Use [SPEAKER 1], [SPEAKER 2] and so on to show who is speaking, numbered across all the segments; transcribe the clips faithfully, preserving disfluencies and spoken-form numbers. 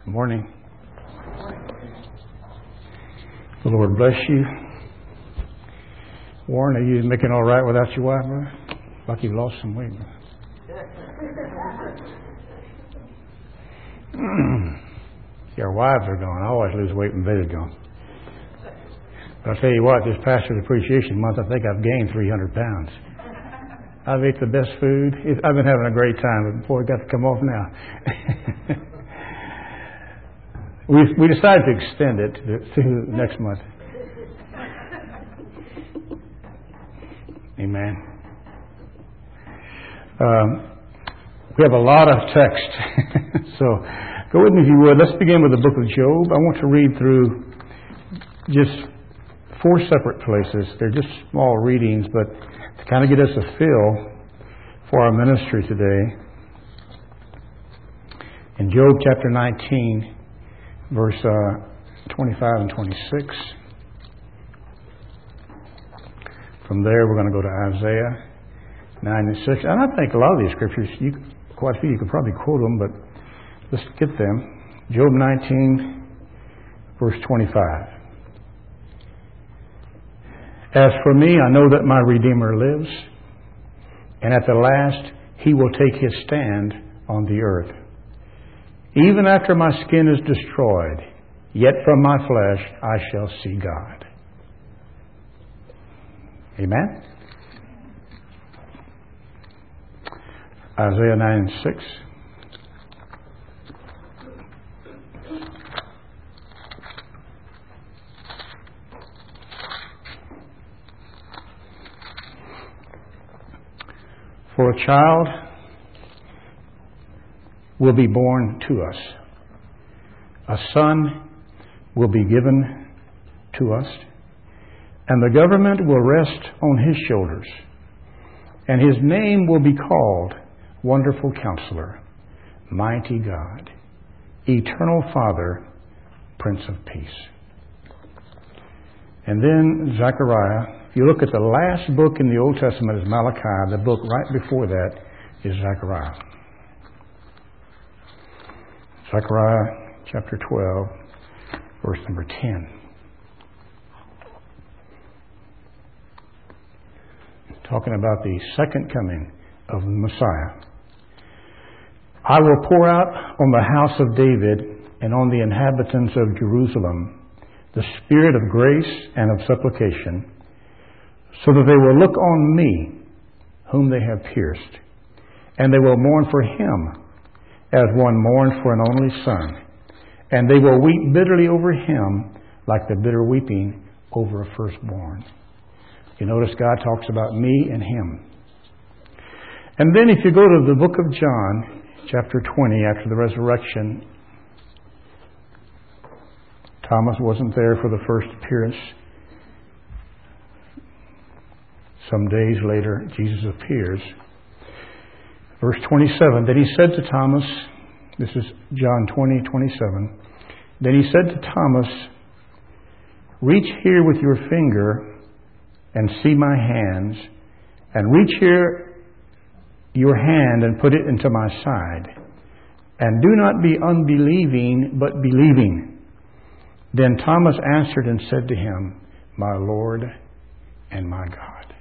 [SPEAKER 1] Good morning. The Lord bless you. Warren, are you making all right without your wife, brother? Like you've lost some weight. Your wives are gone. I always lose weight when they're gone. But I'll tell you what, this Pastor's Appreciation Month, I think I've gained three hundred pounds. I've ate the best food. I've been having a great time, but boy, it got to come off now. we we decided to extend it to, to next month. Amen. Um, we have a lot of text, so go with me if you would. Let's begin with the book of Job. I want to read through just four separate places. They're just small readings, but to kind of get us a feel for our ministry today. In Job chapter nineteen, verse uh, twenty-five and twenty-six. From there, we're going to go to Isaiah nine and six. And I think a lot of these scriptures, you, quite a few, you could probably quote them, but let's get them. Job nineteen, verse twenty-five. As for me, I know that my Redeemer lives, and at the last he will take his stand on the earth. Even after my skin is destroyed, yet from my flesh I shall see God. Amen? Isaiah nine and six. For a child will be born to us. A son will be given to us. And the government will rest on his shoulders. And his name will be called Wonderful Counselor, Mighty God, Eternal Father, Prince of Peace. And then Zechariah. If you look at the last book in the Old Testament is Malachi. The book right before that is Zechariah. Zechariah chapter twelve, verse number ten. Talking about the second coming of the Messiah. I will pour out on the house of David and on the inhabitants of Jerusalem the spirit of grace and of supplication, so that they will look on me, whom they have pierced, and they will mourn for him as one mourns for an only son, and they will weep bitterly over him like the bitter weeping over a firstborn. You notice God talks about me and him. And then if you go to the book of John, chapter twenty, after the resurrection, Thomas wasn't there for the first appearance. Some days later, Jesus appears. Verse twenty-seven, then he said to Thomas, this is John twenty, twenty-seven, then he said to Thomas, reach here with your finger and see my hands, and reach here your hand and put it into my side, and do not be unbelieving, but believing. Then Thomas answered and said to him, my Lord and my God.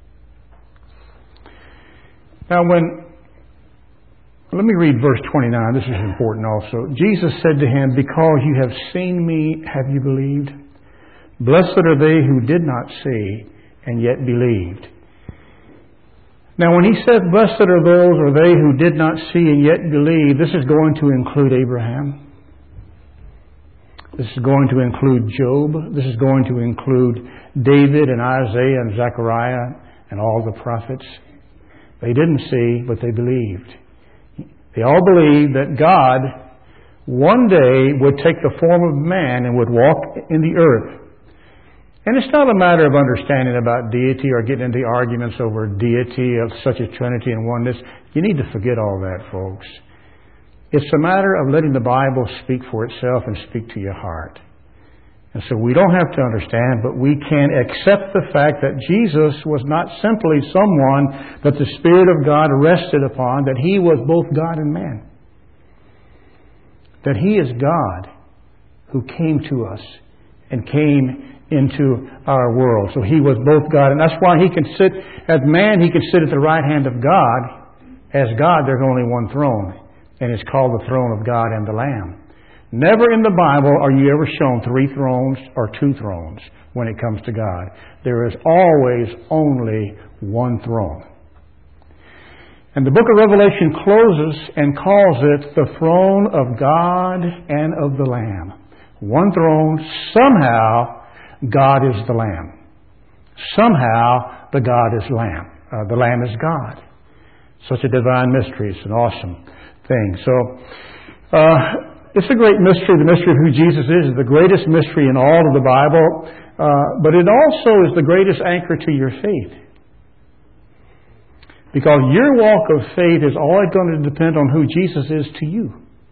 [SPEAKER 1] Now when, let me read verse twenty-nine, this is important also. Jesus said to him, because you have seen me, have you believed? Blessed are they who did not see and yet believed. Now when he said, blessed are those or they who did not see and yet believe, this is going to include Abraham. This is going to include Job. This is going to include David and Isaiah and Zechariah and all the prophets. They didn't see, but they believed. They all believed that God one day would take the form of man and would walk in the earth. And it's not a matter of understanding about deity or getting into arguments over deity of such a Trinity and oneness. You need to forget all that, folks. It's a matter of letting the Bible speak for itself and speak to your heart. And so we don't have to understand, but we can accept the fact that Jesus was not simply someone that the Spirit of God rested upon, that he was both God and man. that He is God who came to us and came into our world. So He was both God, and that's why He can sit, as man, He can sit at the right hand of God. As God, there's only one throne, and it's called the throne of God and the Lamb. Never in the Bible are you ever shown three thrones or two thrones when it comes to God. There is always only one throne. And the book of Revelation closes and calls it the throne of God and of the Lamb. One throne, somehow God is the Lamb. Somehow the God is Lamb. Uh, the Lamb is God. Such a divine mystery. It's an awesome thing. So, uh, it's a great mystery. The mystery of who Jesus is is the greatest mystery in all of the Bible. Uh, but it also is the greatest anchor to your faith. Because your walk of faith is always going to depend on who Jesus is to you.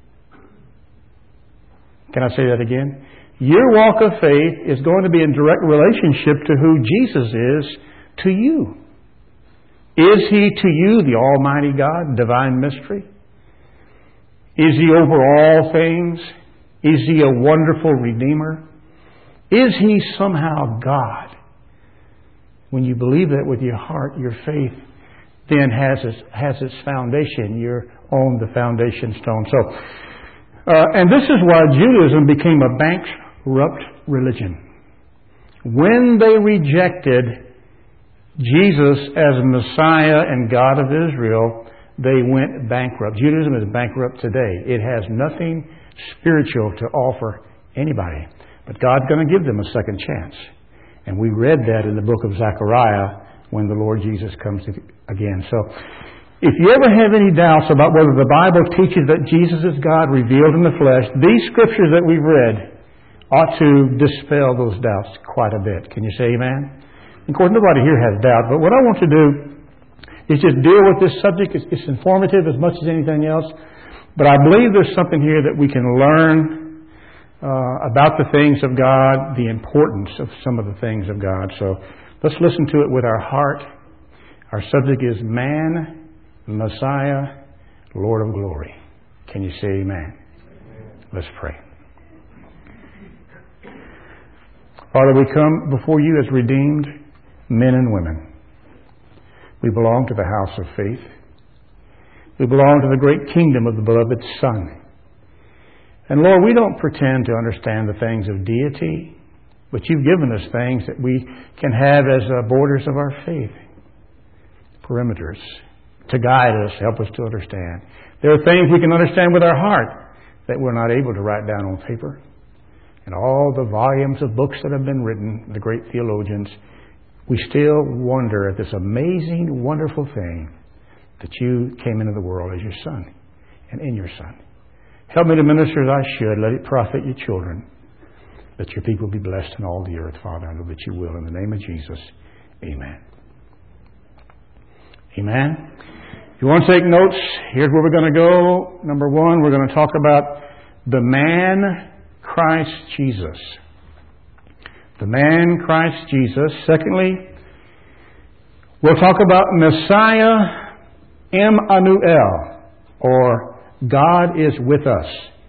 [SPEAKER 1] Can I say that again? Your walk of faith is going to be in direct relationship to who Jesus is to you. Is He to you the Almighty God, divine mystery? Is He over all things? Is He a wonderful Redeemer? Is He somehow God? When you believe that with your heart, your faith then has its, has its foundation. You're on the foundation stone. So, uh, and this is why Judaism became a bankrupt religion. When they rejected Jesus as Messiah and God of Israel, they went bankrupt. Judaism is bankrupt today. It has nothing spiritual to offer anybody. But God's going to give them a second chance. And we read that in the book of Zechariah when the Lord Jesus comes again. So, if you ever have any doubts about whether the Bible teaches that Jesus is God revealed in the flesh, these scriptures that we've read ought to dispel those doubts quite a bit. Can you say amen? Of course, nobody here has doubt, but what I want to do is just deal with this subject. It's, it's informative as much as anything else, but I believe there's something here that we can learn uh, about the things of God, the importance of some of the things of God. So let's listen to it with our heart. Our subject is Man, Messiah, Lord of Glory. Can you say amen? Let's pray. Father, we come before you as redeemed men and women. We belong to the house of faith. We belong to the great kingdom of the beloved Son. And Lord, we don't pretend to understand the things of deity, but you've given us things that we can have as uh, borders of our faith, perimeters, to guide us, help us to understand. There are things we can understand with our heart that we're not able to write down on paper. And all the volumes of books that have been written, the great theologians, we still wonder at this amazing, wonderful thing that you came into the world as your Son and in your Son. Help me to minister as I should. Let it profit your children. Let your people be blessed in all the earth, Father. I know that you will. In the name of Jesus, amen. Amen. If you want to take notes, here's where we're going to go. Number one, we're going to talk about the man Christ Jesus. The man Christ Jesus. Secondly, we'll talk about Messiah Emmanuel, or God is with us.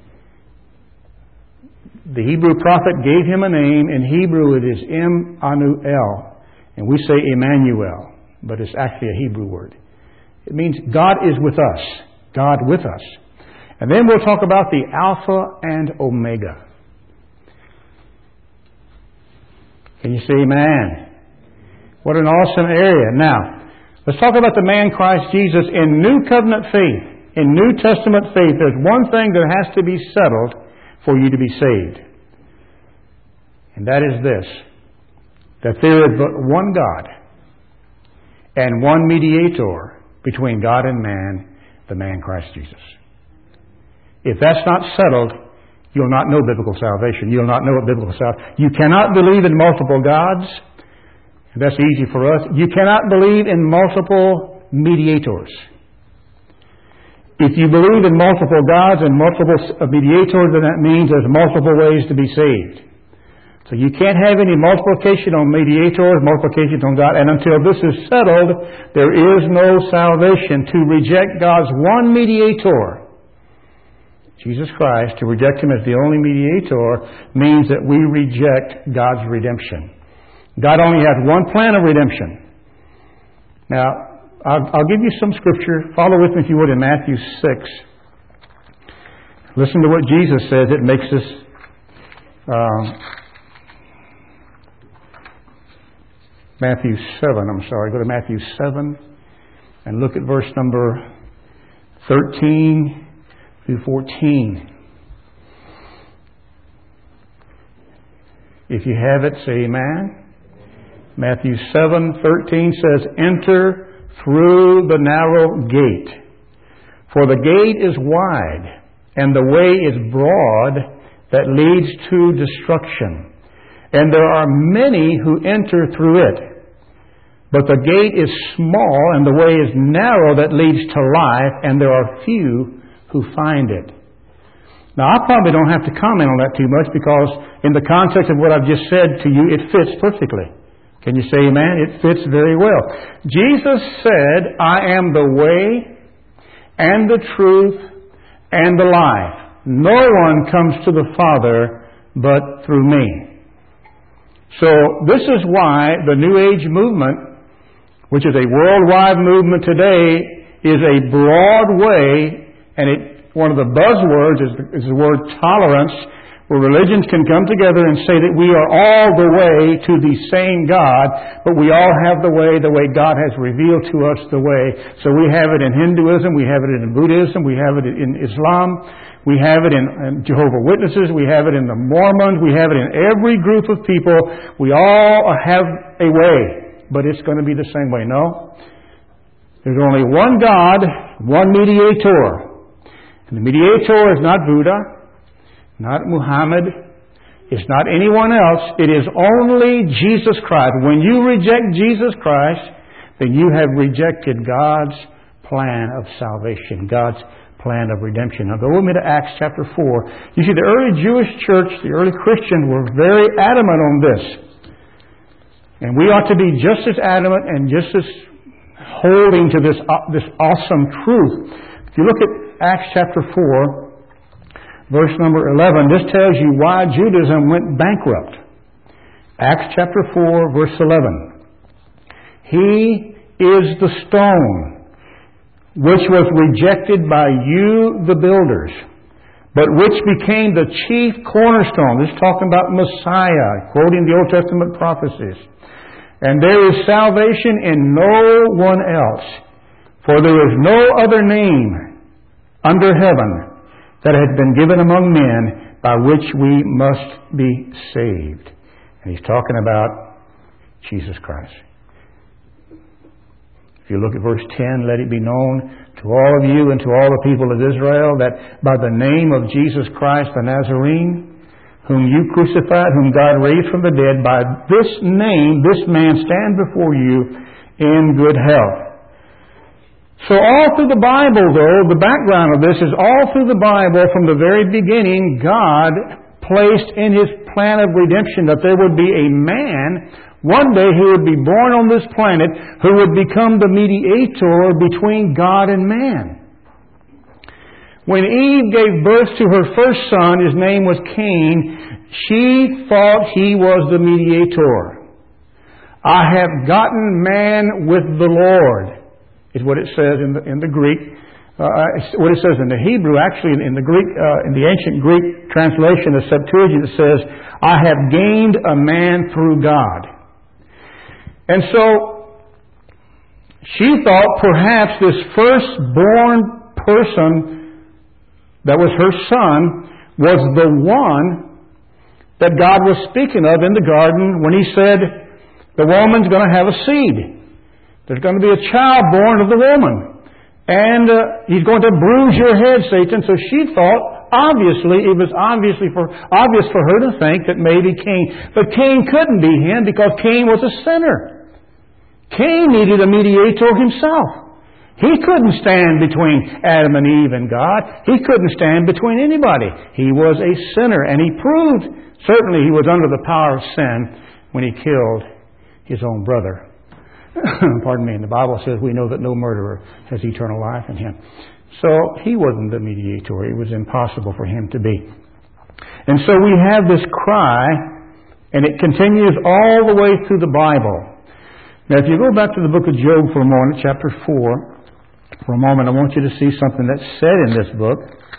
[SPEAKER 1] The Hebrew prophet gave him a name. In Hebrew it is Emmanuel. And we say Emmanuel, but it's actually a Hebrew word. It means God is with us. God with us. And then we'll talk about the Alpha and Omega. Can you say amen? What an awesome area. Now, let's talk about the man Christ Jesus in New Covenant faith. In New Testament faith, there's one thing that has to be settled for you to be saved. And that is this, that there is but one God and one mediator between God and man, the man Christ Jesus. If that's not settled, you'll not know biblical salvation. You'll not know what biblical salvation. You cannot believe in multiple gods. And that's easy for us. You cannot believe in multiple mediators. If you believe in multiple gods and multiple mediators, then that means there's multiple ways to be saved. So you can't have any multiplication on mediators, multiplication on God. And until this is settled, there is no salvation. To reject God's one mediator, Jesus Christ, to reject Him as the only mediator means that we reject God's redemption. God only has one plan of redemption. Now, I'll, I'll give you some scripture. Follow with me, if you would, in Matthew six. Listen to what Jesus says. It makes us... Um, Matthew seven, I'm sorry. Go to Matthew seven and look at verse number thirteen through fourteen. If you have it, say amen. Matthew seven thirteen says, "Enter through the narrow gate. For the gate is wide, and the way is broad that leads to destruction. And there are many who enter through it. But the gate is small, and the way is narrow that leads to life, and there are few who find it." Now, I probably don't have to comment on that too much, because in the context of what I've just said to you, it fits perfectly. Can you say amen? It fits very well. Jesus said, "I am the way and the truth and the life. No one comes to the Father but through me." So this is why the New Age movement, which is a worldwide movement today, is a broad way, and it, one of the buzzwords is the, is the word tolerance, where religions can come together and say that we are all the way to the same God, but we all have the way, the way God has revealed to us the way. So we have it in Hinduism, we have it in Buddhism, we have it in Islam, we have it in, in Jehovah's Witnesses, we have it in the Mormons, we have it in every group of people. We all have a way, but it's going to be the same way. No. There's only one God, one mediator. And the mediator is not Buddha, not Muhammad, it's not anyone else. It is only Jesus Christ. When you reject Jesus Christ, then you have rejected God's plan of salvation, God's plan of redemption. Now go with me to Acts chapter four. You see, the early Jewish church, the early Christians were very adamant on this. And we ought to be just as adamant and just as holding to this, uh, this awesome truth. If you look at Acts chapter four, verse number eleven, this tells you why Judaism went bankrupt. Acts chapter four, verse eleven. "He is the stone which was rejected by you, the builders, but which became the chief cornerstone." This is talking about Messiah, quoting the Old Testament prophecies. "And there is salvation in no one else, for there is no other name under heaven that has been given among men by which we must be saved." And he's talking about Jesus Christ. If you look at verse ten, "Let it be known to all of you and to all the people of Israel that by the name of Jesus Christ the Nazarene, whom you crucified, whom God raised from the dead, by this name this man stand before you in good health." So all through the Bible, though, the background of this is all through the Bible, from the very beginning, God placed in His plan of redemption that there would be a man one day who would be born on this planet who would become the mediator between God and man. When Eve gave birth to her first son, his name was Cain, she thought he was the mediator. "I have gotten man with the Lord," is what it says in the, in the Greek. Uh, what it says in the Hebrew, actually in, in the Greek, uh, in the ancient Greek translation, the Septuagint, it says, "I have gained a man through God." And so she thought perhaps this firstborn person that was her son was the one that God was speaking of in the garden when He said, "The woman's going to have a seed. There's going to be a child born of the woman. And uh, he's going to bruise your head, Satan." So she thought, obviously, it was obviously for, obvious for her to think that maybe Cain. But Cain couldn't be him because Cain was a sinner. Cain needed a mediator himself. He couldn't stand between Adam and Eve and God. He couldn't stand between anybody. He was a sinner, and he proved, certainly he was under the power of sin when he killed his own brother. Pardon me. And the Bible says we know that no murderer has eternal life in him. So he wasn't the mediator. It was impossible for him to be. And so we have this cry, and it continues all the way through the Bible. Now, if you go back to the book of Job for a moment, chapter four, for a moment, I want you to see something that's said in this book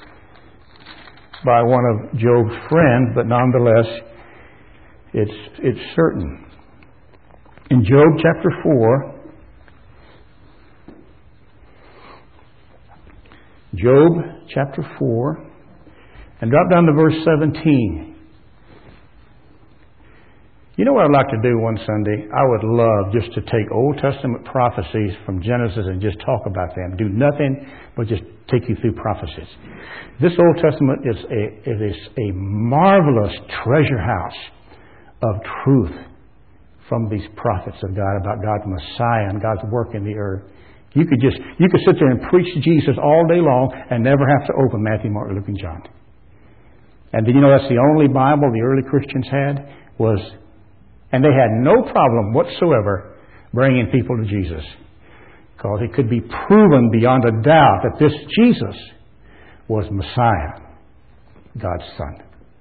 [SPEAKER 1] by one of Job's friends, but nonetheless, it's, it's certain. In Job chapter four, Job chapter four, and drop down to verse seventeen. You know what I'd like to do one Sunday? I would love just to take Old Testament prophecies from Genesis and just talk about them. Do nothing but just take you through prophecies. This Old Testament is a, it is a marvelous treasure house of truth from these prophets of God about God's Messiah and God's work in the earth. You could just, you could sit there and preach Jesus all day long and never have to open Matthew, Mark, Luke, and John. And did you know that's the only Bible the early Christians had was... And they had no problem whatsoever bringing people to Jesus, because it could be proven beyond a doubt that this Jesus was Messiah, God's Son.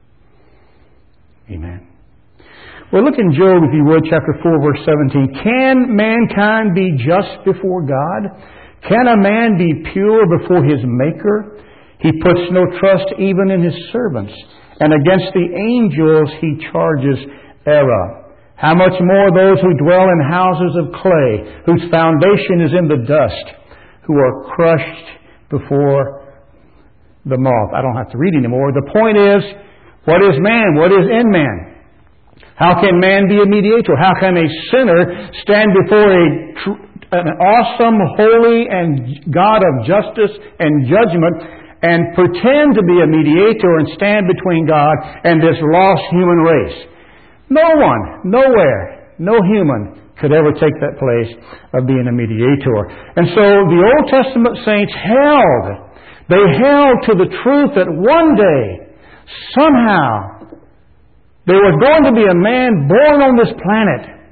[SPEAKER 1] Amen. Well, look in Job, if you would, chapter four, verse seventeen. Can mankind be just before God? Can a man be pure before his Maker? He puts no trust even in his servants, and against the angels he charges error. How much more those who dwell in houses of clay, whose foundation is in the dust, who are crushed before the moth. I don't have to read anymore. The point is, what is man? What is in man? How can man be a mediator? How can a sinner stand before a tr- an awesome, holy, and God of justice and judgment and pretend to be a mediator and stand between God and this lost human race? No one, nowhere, no human could ever take that place of being a mediator. And so the Old Testament saints held, they held to the truth that one day, somehow, there was going to be a man born on this planet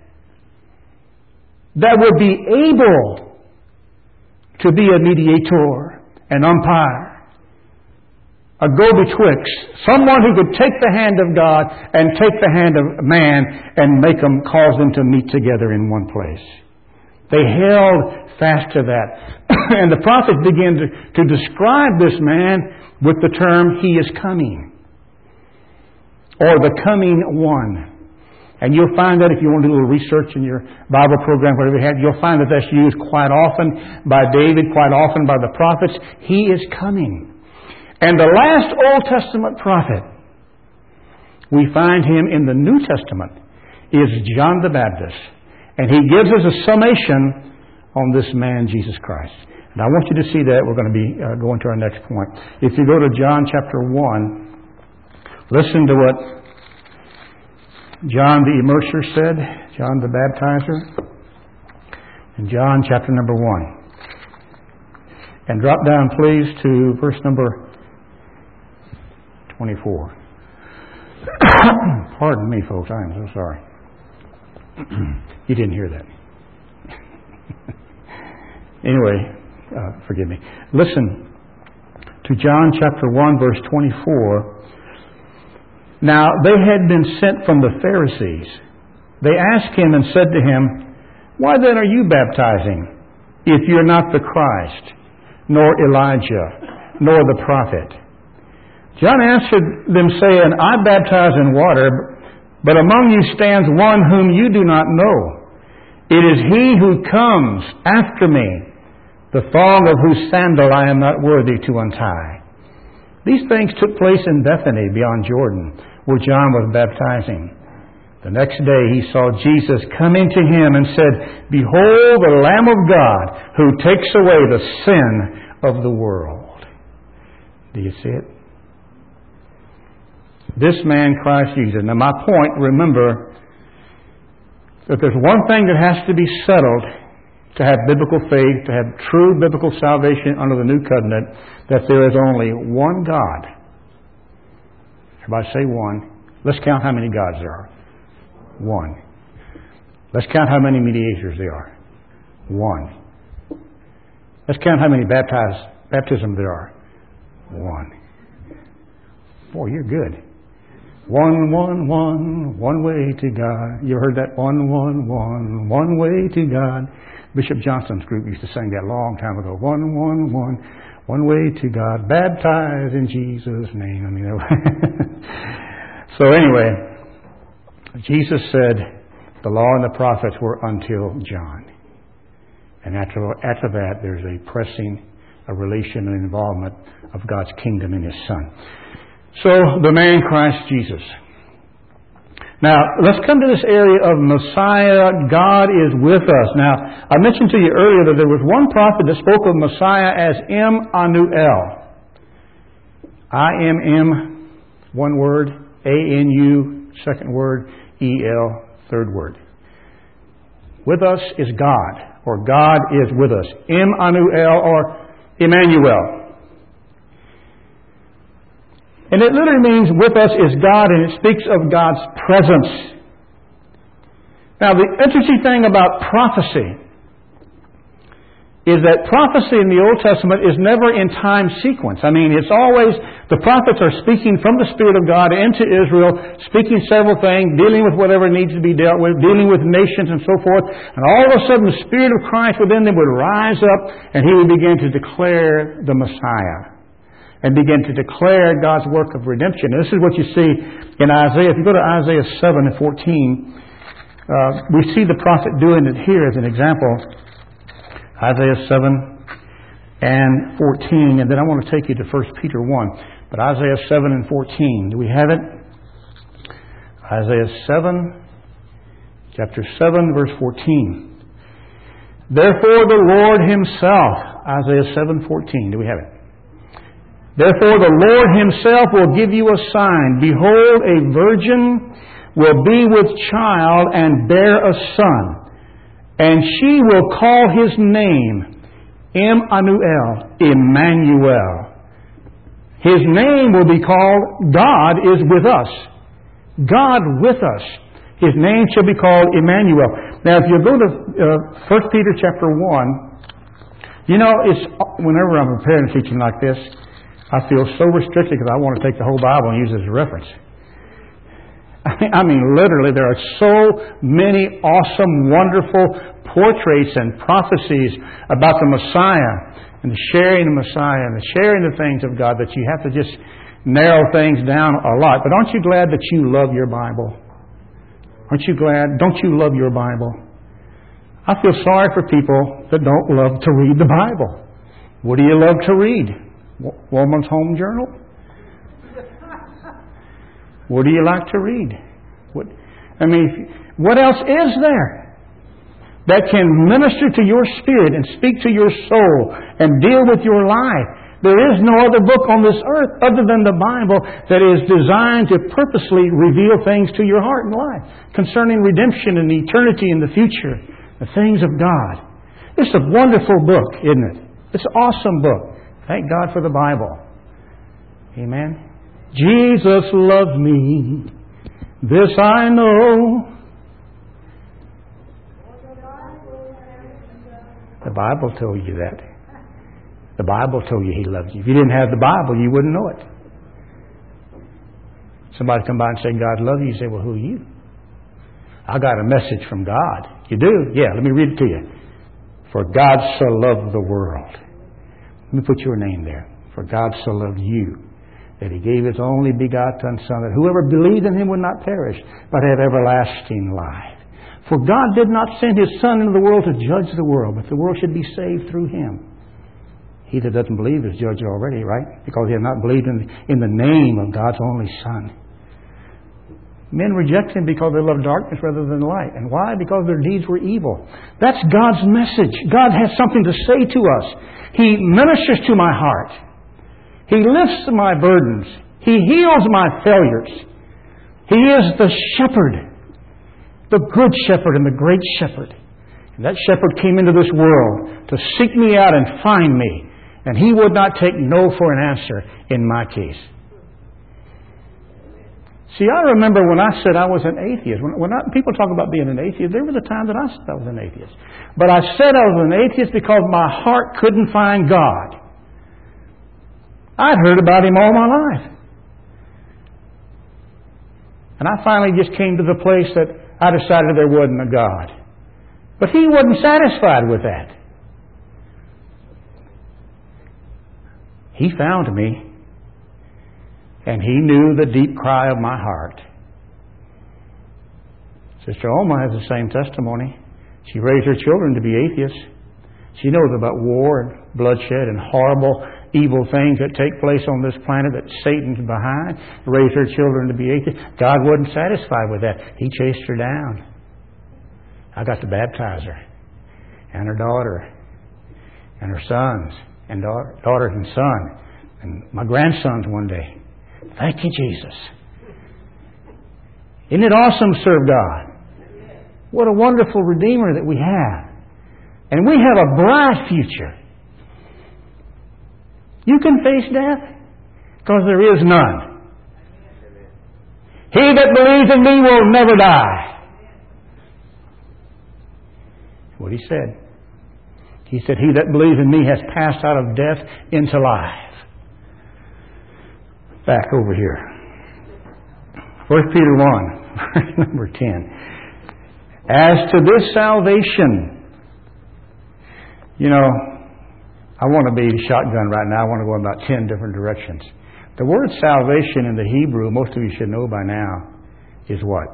[SPEAKER 1] that would be able to be a mediator, an umpire, a go-betwixt, someone who could take the hand of God and take the hand of man and make them, cause them to meet together in one place. They held fast to that. And the prophets began to, to describe this man with the term, he is coming, or the coming one. And you'll find that if you want to do a little research in your Bible program, whatever you have, you'll find that that's used quite often by David, quite often by the prophets. He is coming. And the last Old Testament prophet, we find him in the New Testament, is John the Baptist. And he gives us a summation on this man, Jesus Christ. And I want you to see that. We're going to be uh, going to our next point. If you go to John chapter one, listen to what John the Immerser said, John the Baptizer, in John chapter number one. And drop down, please, to verse number twenty-four. Pardon me, folks. I am so sorry. You didn't hear that. Anyway, uh, forgive me. Listen to John chapter one, verse twenty-four. Now, they had been sent from the Pharisees. They asked him and said to him, "Why then are you baptizing, if you're not the Christ, nor Elijah, nor the prophet?" John answered them, saying, "I baptize in water, but among you stands one whom you do not know. It is he who comes after me, the thong of whose sandal I am not worthy to untie." These things took place in Bethany beyond Jordan, where John was baptizing. The next day he saw Jesus coming to him and said, "Behold the Lamb of God, who takes away the sin of the world." Do you see it? This man, Christ Jesus. Now my point, remember, that there's one thing that has to be settled to have biblical faith, to have true biblical salvation under the new covenant, that there is only one God. Everybody say one. Let's count how many gods there are. One. Let's count how many mediators there are. One. Let's count how many baptized baptisms there are? One. Boy, you're good. One, one, one, one way to God. You ever heard that? One, one, one, one way to God. Bishop Johnson's group used to sing that a long time ago. One, one, one, one way to God. Baptized in Jesus' name. I mean, so anyway, Jesus said the law and the prophets were until John. And after, after that, there's a pressing, a relation and involvement of God's kingdom in His Son. So, the man Christ Jesus. Now, let's come to this area of Messiah. God is with us. Now, I mentioned to you earlier that there was one prophet that spoke of Messiah as Emmanuel. I M M, one word, A N U, second word, E L, third word. With us is God, or God is with us. Emmanuel or Emmanuel. And it literally means with us is God, and it speaks of God's presence. Now, the interesting thing about prophecy is that prophecy in the Old Testament is never in time sequence. I mean, it's always, the prophets are speaking from the Spirit of God into Israel, speaking several things, dealing with whatever needs to be dealt with, dealing with nations and so forth. And all of a sudden, the Spirit of Christ within them would rise up, and He would begin to declare the Messiah. And begin to declare God's work of redemption. And this is what you see in Isaiah. If you go to Isaiah seven and fourteen, uh, we see the prophet doing it here as an example. Isaiah seven and fourteen. And then I want to take you to First Peter one. But Isaiah seven and fourteen. Do we have it? Isaiah seven, chapter seven, verse fourteen. Therefore the Lord Himself. Isaiah seven fourteen. Do we have it? Therefore the Lord Himself will give you a sign. Behold, a virgin will be with child and bear a son. And she will call His name Emmanuel, Emmanuel. His name will be called God is with us. God with us. His name shall be called Emmanuel. Now if you go to uh, First Peter chapter one, you know, it's whenever I'm preparing a teaching like this, I feel so restricted because I want to take the whole Bible and use it as a reference. I mean, literally, there are so many awesome, wonderful portraits and prophecies about the Messiah and the sharing the Messiah and the sharing the things of God that you have to just narrow things down a lot. But aren't you glad that you love your Bible? Aren't you glad? Don't you love your Bible? I feel sorry for people that don't love to read the Bible. What do you love to read? Woman's Home Journal? What do you like to read? What, I mean, what else is there that can minister to your spirit and speak to your soul and deal with your life? There is no other book on this earth other than the Bible that is designed to purposely reveal things to your heart and life concerning redemption and eternity in the future, the things of God. It's a wonderful book, isn't it? It's an awesome book. Thank God for the Bible. Amen. Jesus loves me. This I know. The Bible told you that. The Bible told you He loved you. If you didn't have the Bible, you wouldn't know it. Somebody come by and say, God loves you. You say, well, who are you? I got a message from God. You do? Yeah, let me read it to you. For God so loved the world. Let me put your name there. For God so loved you that He gave His only begotten Son, that whoever believed in Him would not perish, but have everlasting life. For God did not send His Son into the world to judge the world, but the world should be saved through Him. He that doesn't believe is judged already, right? Because he has not believed in, in the name of God's only Son. Men reject Him because they love darkness rather than light. And why? Because their deeds were evil. That's God's message. God has something to say to us. He ministers to my heart. He lifts my burdens. He heals my failures. He is the shepherd, the good shepherd and the great shepherd. And that shepherd came into this world to seek me out and find me. And He would not take no for an answer in my case. See, I remember when I said I was an atheist. When, when I, people talk about being an atheist, there was a time that I said I was an atheist. But I said I was an atheist because my heart couldn't find God. I'd heard about Him all my life. And I finally just came to the place that I decided there wasn't a God. But He wasn't satisfied with that. He found me, and He knew the deep cry of my heart. Sister Alma has the same testimony. She raised her children to be atheists. She knows about war and bloodshed and horrible, evil things that take place on this planet that Satan's behind. Raised her children to be atheists. God wasn't satisfied with that. He chased her down. I got to baptize her and her daughter and her sons and da- daughters and son and my grandsons one day. Thank you, Jesus. Isn't it awesome to serve God? What a wonderful Redeemer that we have. And we have a bright future. You can face death because there is none. He that believes in me will never die. What He said. He said, He that believes in me has passed out of death into life. Back over here. First Peter one, verse number ten. As to this salvation, you know, I want to be shotgun right now. I want to go in about ten different directions. The word salvation in the Hebrew, most of you should know by now, is what?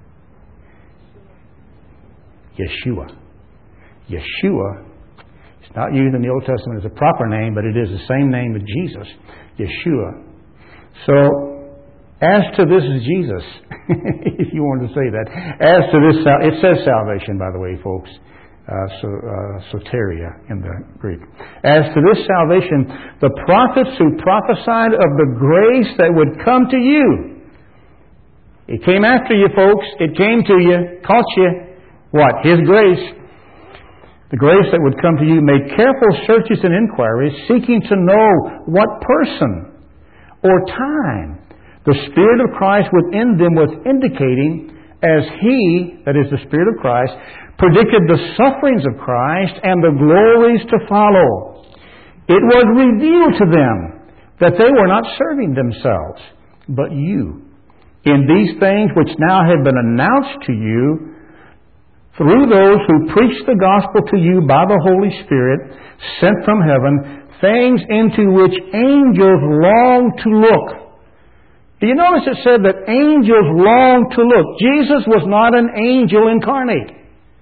[SPEAKER 1] Yeshua. Yeshua. It's not used in the Old Testament as a proper name, but it is the same name as Jesus. Yeshua. So, as to this is Jesus, if you wanted to say that. As to this, it says salvation, by the way, folks. Uh, so, uh, soteria in the Greek. As to this salvation, the prophets who prophesied of the grace that would come to you. It came after you, folks. It came to you, caught you. What? His grace. The grace that would come to you made careful searches and inquiries, seeking to know what person or time the Spirit of Christ within them was indicating as He, that is the Spirit of Christ, predicted the sufferings of Christ and the glories to follow. It was revealed to them that they were not serving themselves, but you, in these things which now have been announced to you through those who preach the gospel to you by the Holy Spirit sent from heaven, things into which angels long to look. Do you notice it said that angels long to look? Jesus was not an angel incarnate.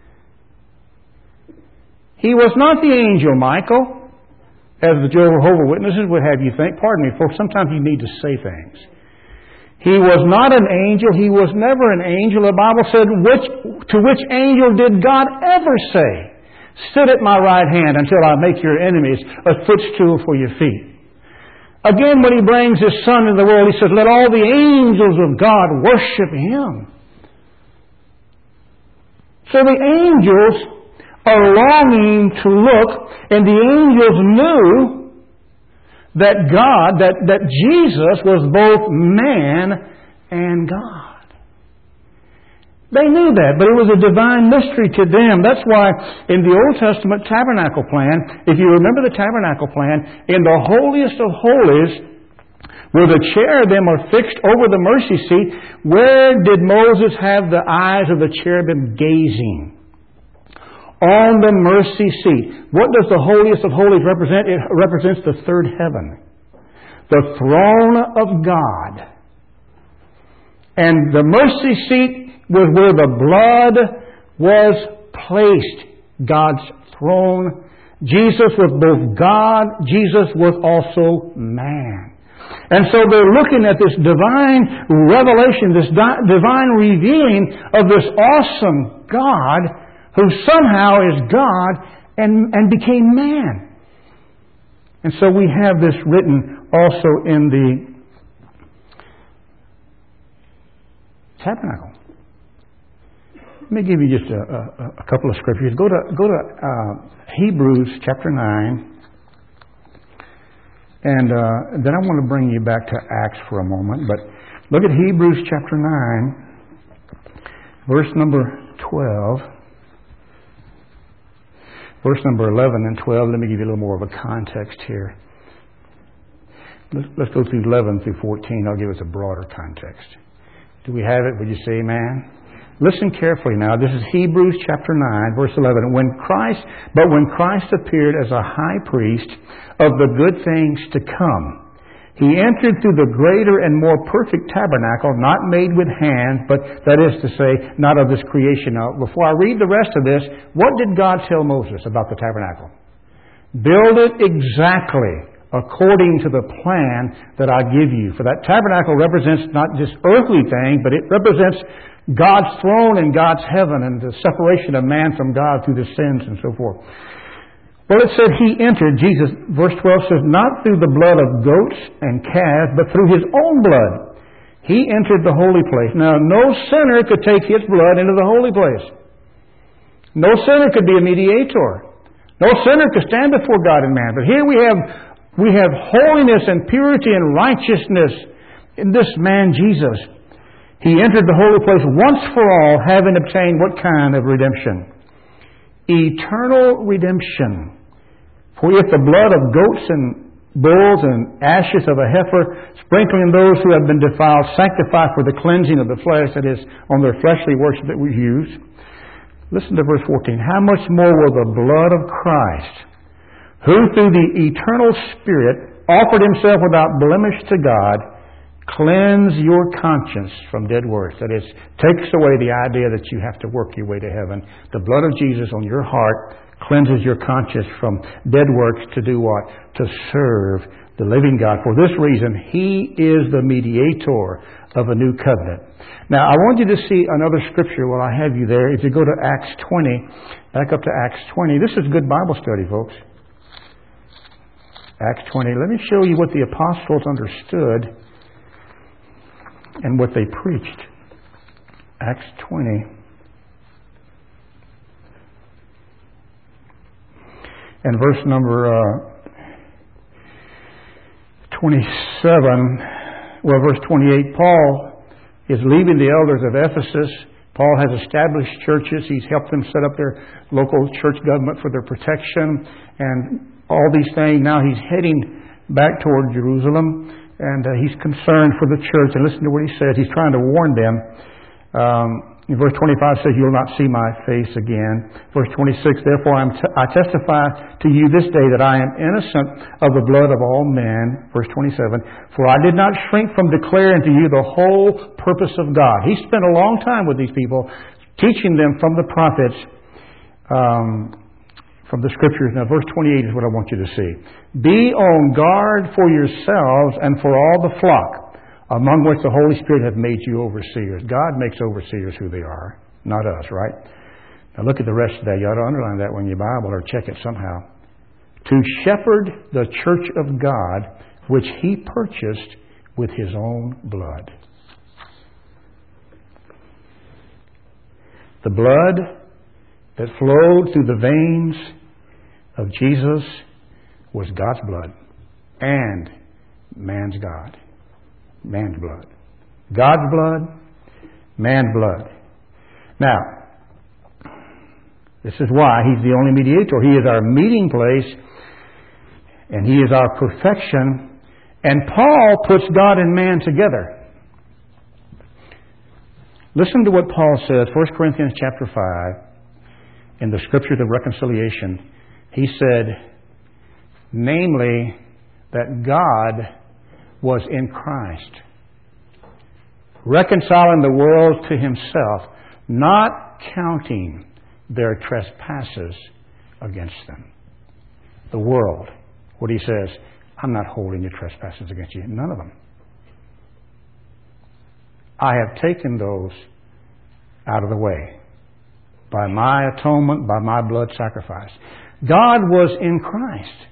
[SPEAKER 1] He was not the angel Michael, as the Jehovah's Witnesses would have you think. Pardon me, folks, sometimes you need to say things. He was not an angel. He was never an angel. The Bible said, which, to which angel did God ever say, sit at my right hand until I make your enemies a footstool for your feet? Again, when He brings His Son into the world, He says, let all the angels of God worship Him. So the angels are longing to look, and the angels knew that God, that, that Jesus was both man and God. They knew that, but it was a divine mystery to them. That's why in the Old Testament tabernacle plan, if you remember the tabernacle plan, in the holiest of holies, where the cherubim are fixed over the mercy seat, where did Moses have the eyes of the cherubim gazing? On the mercy seat. What does the holiest of holies represent? It represents the third heaven. The throne of God. And the mercy seat was where the blood was placed. God's throne. Jesus was both God. Jesus was also man. And so they're looking at this divine revelation, this di- divine revealing of this awesome God who somehow is God and, and became man. And so we have this written also in the tabernacle. Let me give you just a, a, a couple of scriptures. Go to go to uh, Hebrews chapter nine, and uh, then I want to bring you back to Acts for a moment. But look at Hebrews chapter nine, verse number twelve, verse number eleven and twelve. Let me give you a little more of a context here. Let's go through eleven through fourteen. I'll give us a broader context. Do we have it? Would you say amen? Listen carefully now. This is Hebrews chapter nine, verse eleven. When Christ, but when Christ appeared as a high priest of the good things to come, He entered through the greater and more perfect tabernacle, not made with hands, but that is to say, not of this creation. Now, before I read the rest of this, what did God tell Moses about the tabernacle? Build it exactly according to the plan that I give you. For that tabernacle represents not just earthly things, but it represents God's throne and God's heaven and the separation of man from God through the sins and so forth. Well, it said He entered, Jesus, verse twelve says, not through the blood of goats and calves, but through His own blood. He entered the holy place. Now, no sinner could take His blood into the holy place. No sinner could be a mediator. No sinner could stand before God and man. But here we have We have holiness and purity and righteousness in this man Jesus. He entered the holy place once for all, having obtained what kind of redemption? Eternal redemption. For if the blood of goats and bulls and ashes of a heifer, sprinkling those who have been defiled, sanctify for the cleansing of the flesh, that is, on their fleshly worship that we use. Listen to verse fourteen. How much more will the blood of Christ, who through the eternal Spirit offered Himself without blemish to God, cleanse your conscience from dead works. That is, takes away the idea that you have to work your way to heaven. The blood of Jesus on your heart cleanses your conscience from dead works to do what? To serve the living God. For this reason, He is the mediator of a new covenant. Now, I want you to see another scripture while I have you there. If you go to Acts twenty, back up to Acts twenty. This is good Bible study, folks. Acts twenty. Let me show you what the apostles understood and what they preached. Acts twenty. And verse number uh, twenty-seven, well, verse twenty-eight, Paul is leaving the elders of Ephesus. Paul has established churches. He's helped them set up their local church government for their protection and all these things. Now he's heading back toward Jerusalem, and uh, he's concerned for the church. And listen to what he says. He's trying to warn them. Um, in verse twenty-five says, "You'll not see my face again." Verse twenty-six, "Therefore I'm t- I testify to you this day that I am innocent of the blood of all men." Verse twenty-seven, "For I did not shrink from declaring to you the whole purpose of God." He spent a long time with these people, teaching them from the prophets, um, from the Scriptures. Now, verse twenty-eight is what I want you to see. "Be on guard for yourselves and for all the flock, among which the Holy Spirit hath made you overseers." God makes overseers who they are, not us, right? Now look at the rest of that. You ought to underline that one in your Bible or check it somehow. "To shepherd the church of God, which He purchased with His own blood." The blood that flowed through the veins of Jesus was God's blood and man's God. Man's blood. God's blood, man's blood. Now, this is why He's the only mediator. He is our meeting place, and He is our perfection. And Paul puts God and man together. Listen to what Paul says, First Corinthians chapter five, in the Scriptures of Reconciliation. He said, namely, that God was in Christ, reconciling the world to Himself, not counting their trespasses against them. The world. What He says, I'm not holding your trespasses against you. None of them. I have taken those out of the way by my atonement, by my blood sacrifice. God was in Christ,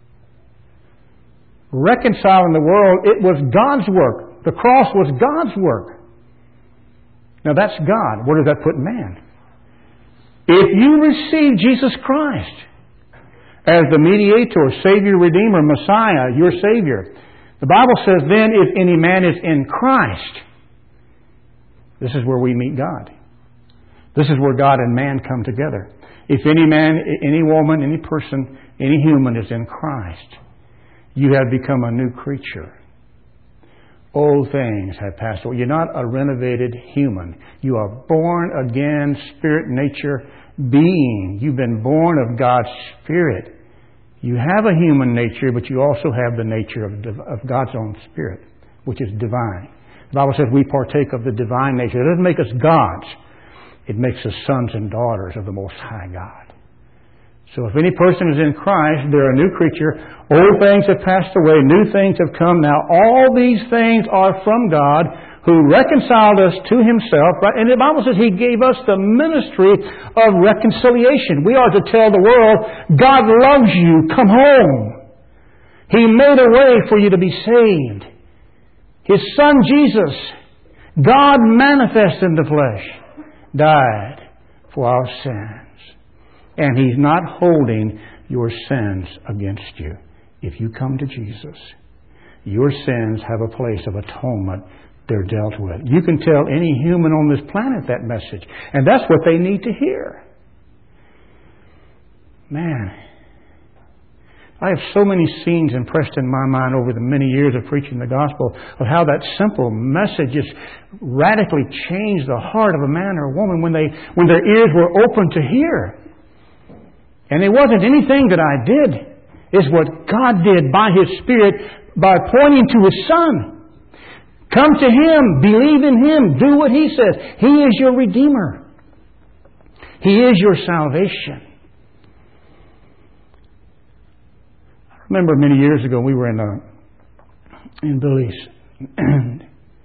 [SPEAKER 1] reconciling the world. It was God's work. The cross was God's work. Now that's God. Where does that put man? If you receive Jesus Christ as the mediator, Savior, Redeemer, Messiah, your Savior, the Bible says then if any man is in Christ, this is where we meet God. This is where God and man come together. If any man, any woman, any person, any human is in Christ, You have become a new creature. Old things have passed away. You're not a renovated human. You are born again, spirit, nature, being. You've been born of God's Spirit. You have a human nature, but you also have the nature of, of God's own Spirit, which is divine. The Bible says we partake of the divine nature. It doesn't make us gods. It makes us sons and daughters of the Most High God. So if any person is in Christ, they're a new creature. Old things have passed away. New things have come. Now all these things are from God, who reconciled us to Himself. Right? And the Bible says He gave us the ministry of reconciliation. We are to tell the world, God loves you. Come home. He made a way for you to be saved. His Son Jesus, God manifest in the flesh, died for our sins. And He's not holding your sins against you. If you come to Jesus, your sins have a place of atonement. They're dealt with. You can tell any human on this planet that message. And that's what they need to hear. Man, I have so many scenes impressed in my mind over the many years of preaching the gospel of how that simple message just radically changed the heart of a man or a woman when they when their ears were open to hear. And it wasn't anything that I did. It's what God did by His Spirit by pointing to His Son. Come to Him. Believe in Him. Do what He says. He is your Redeemer. He is your salvation. I remember many years ago we were in uh, in Belize and,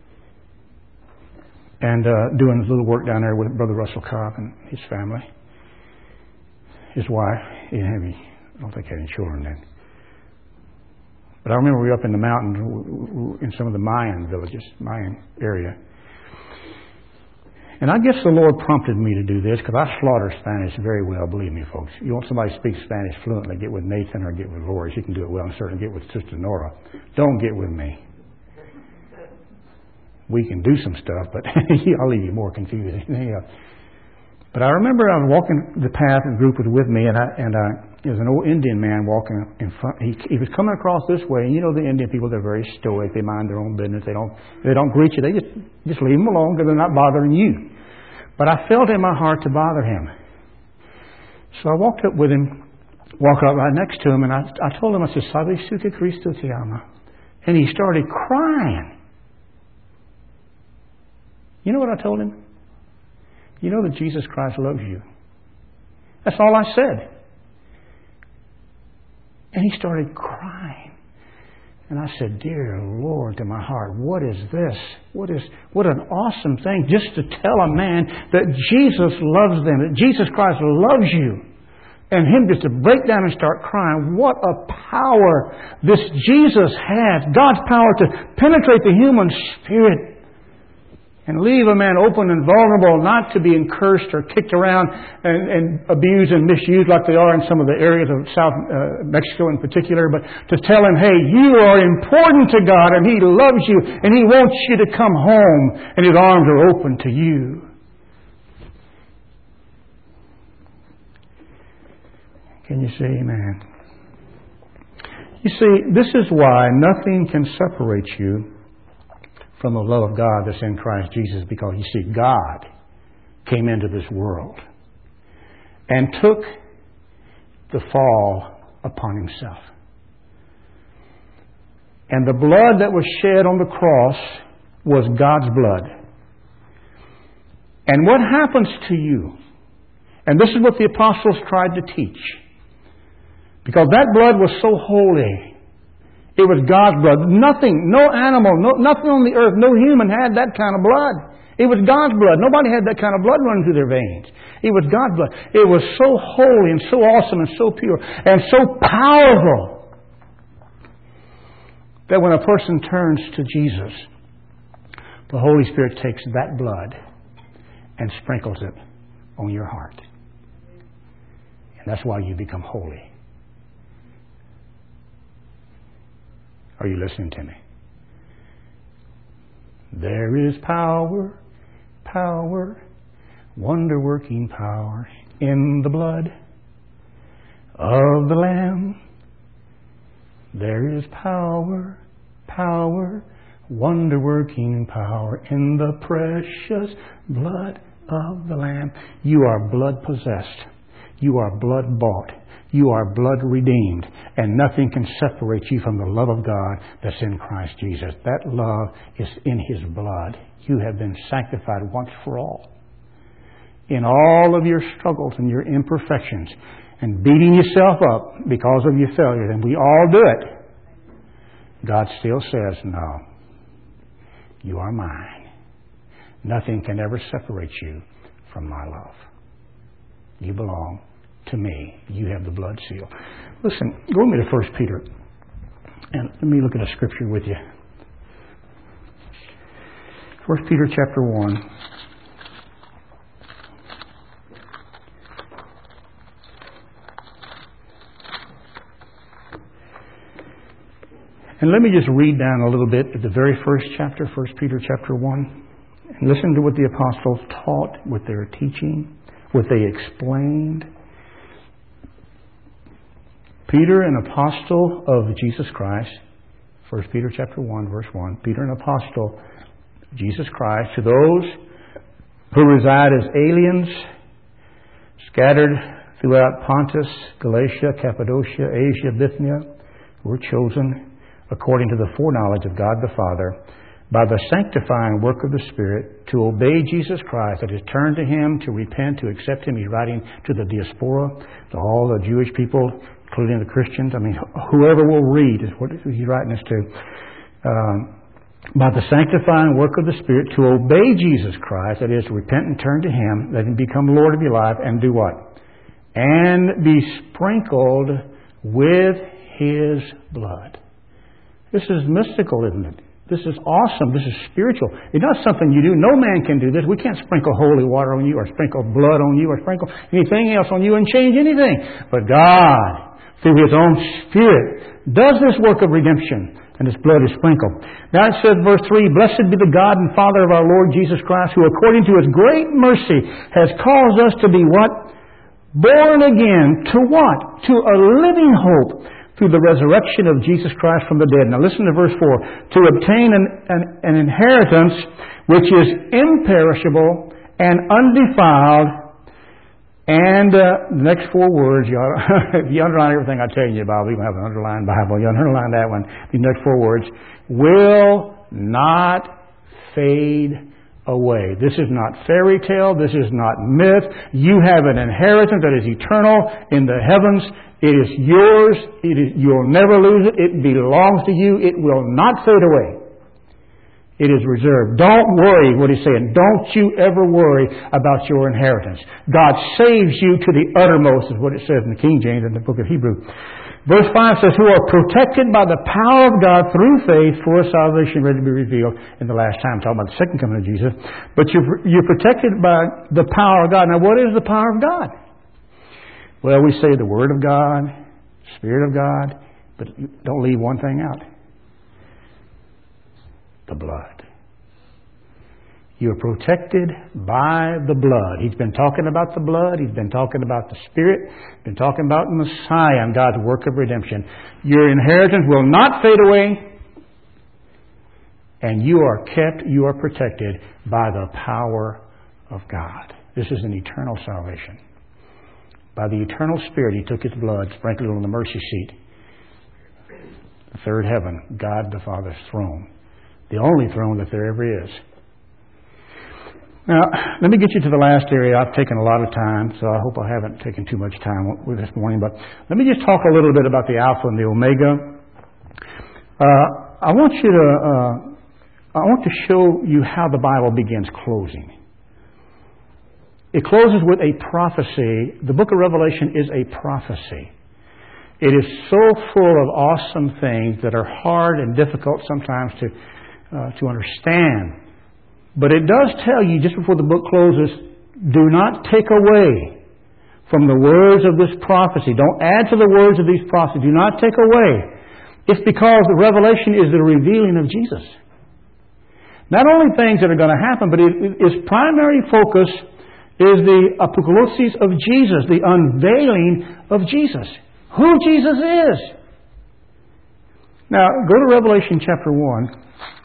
[SPEAKER 1] and uh, doing a little work down there with Brother Russell Cobb and his family. His wife, he didn't have any, I don't think he had any children then. But I remember we were up in the mountains in some of the Mayan villages, Mayan area. And I guess the Lord prompted me to do this because I slaughter Spanish very well, believe me, folks. You want somebody to speak Spanish fluently, get with Nathan or get with Lori. She can do it well, and certainly get with Sister Nora. Don't get with me. We can do some stuff, but I'll leave you more confused than anything else. But I remember I was walking the path, and the group was with me, and I, and I, there was an old Indian man walking in front. He, he was coming across this way, and you know the Indian people, they're very stoic. They mind their own business. They don't, they don't greet you. They just, just leave them alone because they're not bothering you. But I felt in my heart to bother him. So I walked up with him, walked up right next to him, and I, I told him, I said, Sabe suke Cristo te ama. And he started crying. You know what I told him? You know that Jesus Christ loves you. That's all I said. And he started crying. And I said, dear Lord, to my heart, what is this? What is what an awesome thing just to tell a man that Jesus loves them, that Jesus Christ loves you. And him just to break down and start crying. What a power this Jesus has. God's power to penetrate the human spirit and leave a man open and vulnerable, not to be cursed or kicked around and, and abused and misused like they are in some of the areas of South uh, Mexico in particular, but to tell him, hey, you are important to God and He loves you and He wants you to come home and His arms are open to you. Can you say amen? You see, this is why nothing can separate you from the love of God that's in Christ Jesus, because you see, God came into this world and took the fall upon Himself. And the blood that was shed on the cross was God's blood. And what happens to you? And this is what the apostles tried to teach. Because that blood was so holy. It was God's blood. Nothing, no animal, no, nothing on the earth, no human had that kind of blood. It was God's blood. Nobody had that kind of blood running through their veins. It was God's blood. It was so holy and so awesome and so pure and so powerful that when a person turns to Jesus, the Holy Spirit takes that blood and sprinkles it on your heart. And that's why you become holy. Are you listening to me? There is power, power, wonder-working power in the blood of the Lamb. There is power, power, wonder-working power in the precious blood of the Lamb. You are blood-possessed. You are blood-bought. You are blood-redeemed. And nothing can separate you from the love of God that's in Christ Jesus. That love is in His blood. You have been sanctified once for all. In all of your struggles and your imperfections and beating yourself up because of your failures, and we all do it, God still says, no, you are mine. Nothing can ever separate you from my love. You belong to me. You have the blood seal. Listen, go with me to First Peter, and let me look at a scripture with you. First Peter chapter one. And let me just read down a little bit at the very first chapter, First Peter chapter one, and listen to what the apostles taught, what they were teaching, what they explained. Peter, an apostle of Jesus Christ, First Peter chapter one, verse one, Peter, an apostle of Jesus Christ, to those who reside as aliens, scattered throughout Pontus, Galatia, Cappadocia, Asia, Bithynia, who were chosen according to the foreknowledge of God the Father, by the sanctifying work of the Spirit, to obey Jesus Christ, that is, turn to Him, to repent, to accept Him. He's writing to the diaspora, to all the Jewish people, including the Christians. I mean, whoever will read is what he's writing this to. Um, by the sanctifying work of the Spirit, to obey Jesus Christ, that is, to repent and turn to Him, let Him become Lord of your life, and do what? And be sprinkled with His blood. This is mystical, isn't it? This is awesome. This is spiritual. It's not something you do. No man can do this. We can't sprinkle holy water on you or sprinkle blood on you or sprinkle anything else on you and change anything. But God, through His own Spirit, does this work of redemption, and His blood is sprinkled. Now it says, verse three, Blessed be the God and Father of our Lord Jesus Christ, who according to His great mercy has caused us to be what? Born again. To what? To a living hope, through the resurrection of Jesus Christ from the dead. Now listen to verse four. To obtain an, an, an inheritance which is imperishable and undefiled. And uh, the next four words, you, ought, if you underline everything I tell you in your Bible, you can have an underlined Bible. You underline that one. The next four words, will not fade away. This is not fairy tale. This is not myth. You have an inheritance that is eternal in the heavens. It is yours. It is, you'll never lose it. It belongs to you. It will not fade away. It is reserved. Don't worry, what he's saying. Don't you ever worry about your inheritance. God saves you to the uttermost, is what it says in the King James in the book of Hebrews. Verse five says, who are protected by the power of God through faith for a salvation ready to be revealed in the last time. I'm talking about the second coming of Jesus. But you're, you're protected by the power of God. Now, what is the power of God? Well, we say the Word of God, Spirit of God, but don't leave one thing out. The blood. You're protected by the blood. He's been talking about the blood. He's been talking about the Spirit. He's been talking about Messiah and God's work of redemption. Your inheritance will not fade away. And you are kept, you are protected by the power of God. This is an eternal salvation. By the eternal Spirit, He took His blood, sprinkled it on the mercy seat. The third heaven, God the Father's throne. The only throne that there ever is. Now, let me get you to the last area. I've taken a lot of time, so I hope I haven't taken too much time with this morning. But let me just talk a little bit about the Alpha and the Omega. Uh, I want you to, uh, I want to show you how the Bible begins closing. It closes with a prophecy. The book of Revelation is a prophecy. It is so full of awesome things that are hard and difficult sometimes to uh, to understand. But it does tell you, just before the book closes, do not take away from the words of this prophecy. Don't add to the words of these prophecies. Do not take away. It's because the revelation is the revealing of Jesus. Not only things that are going to happen, but it, its primary focus is the apocalypsis of Jesus, the unveiling of Jesus. Who Jesus is. Now, go to Revelation chapter one.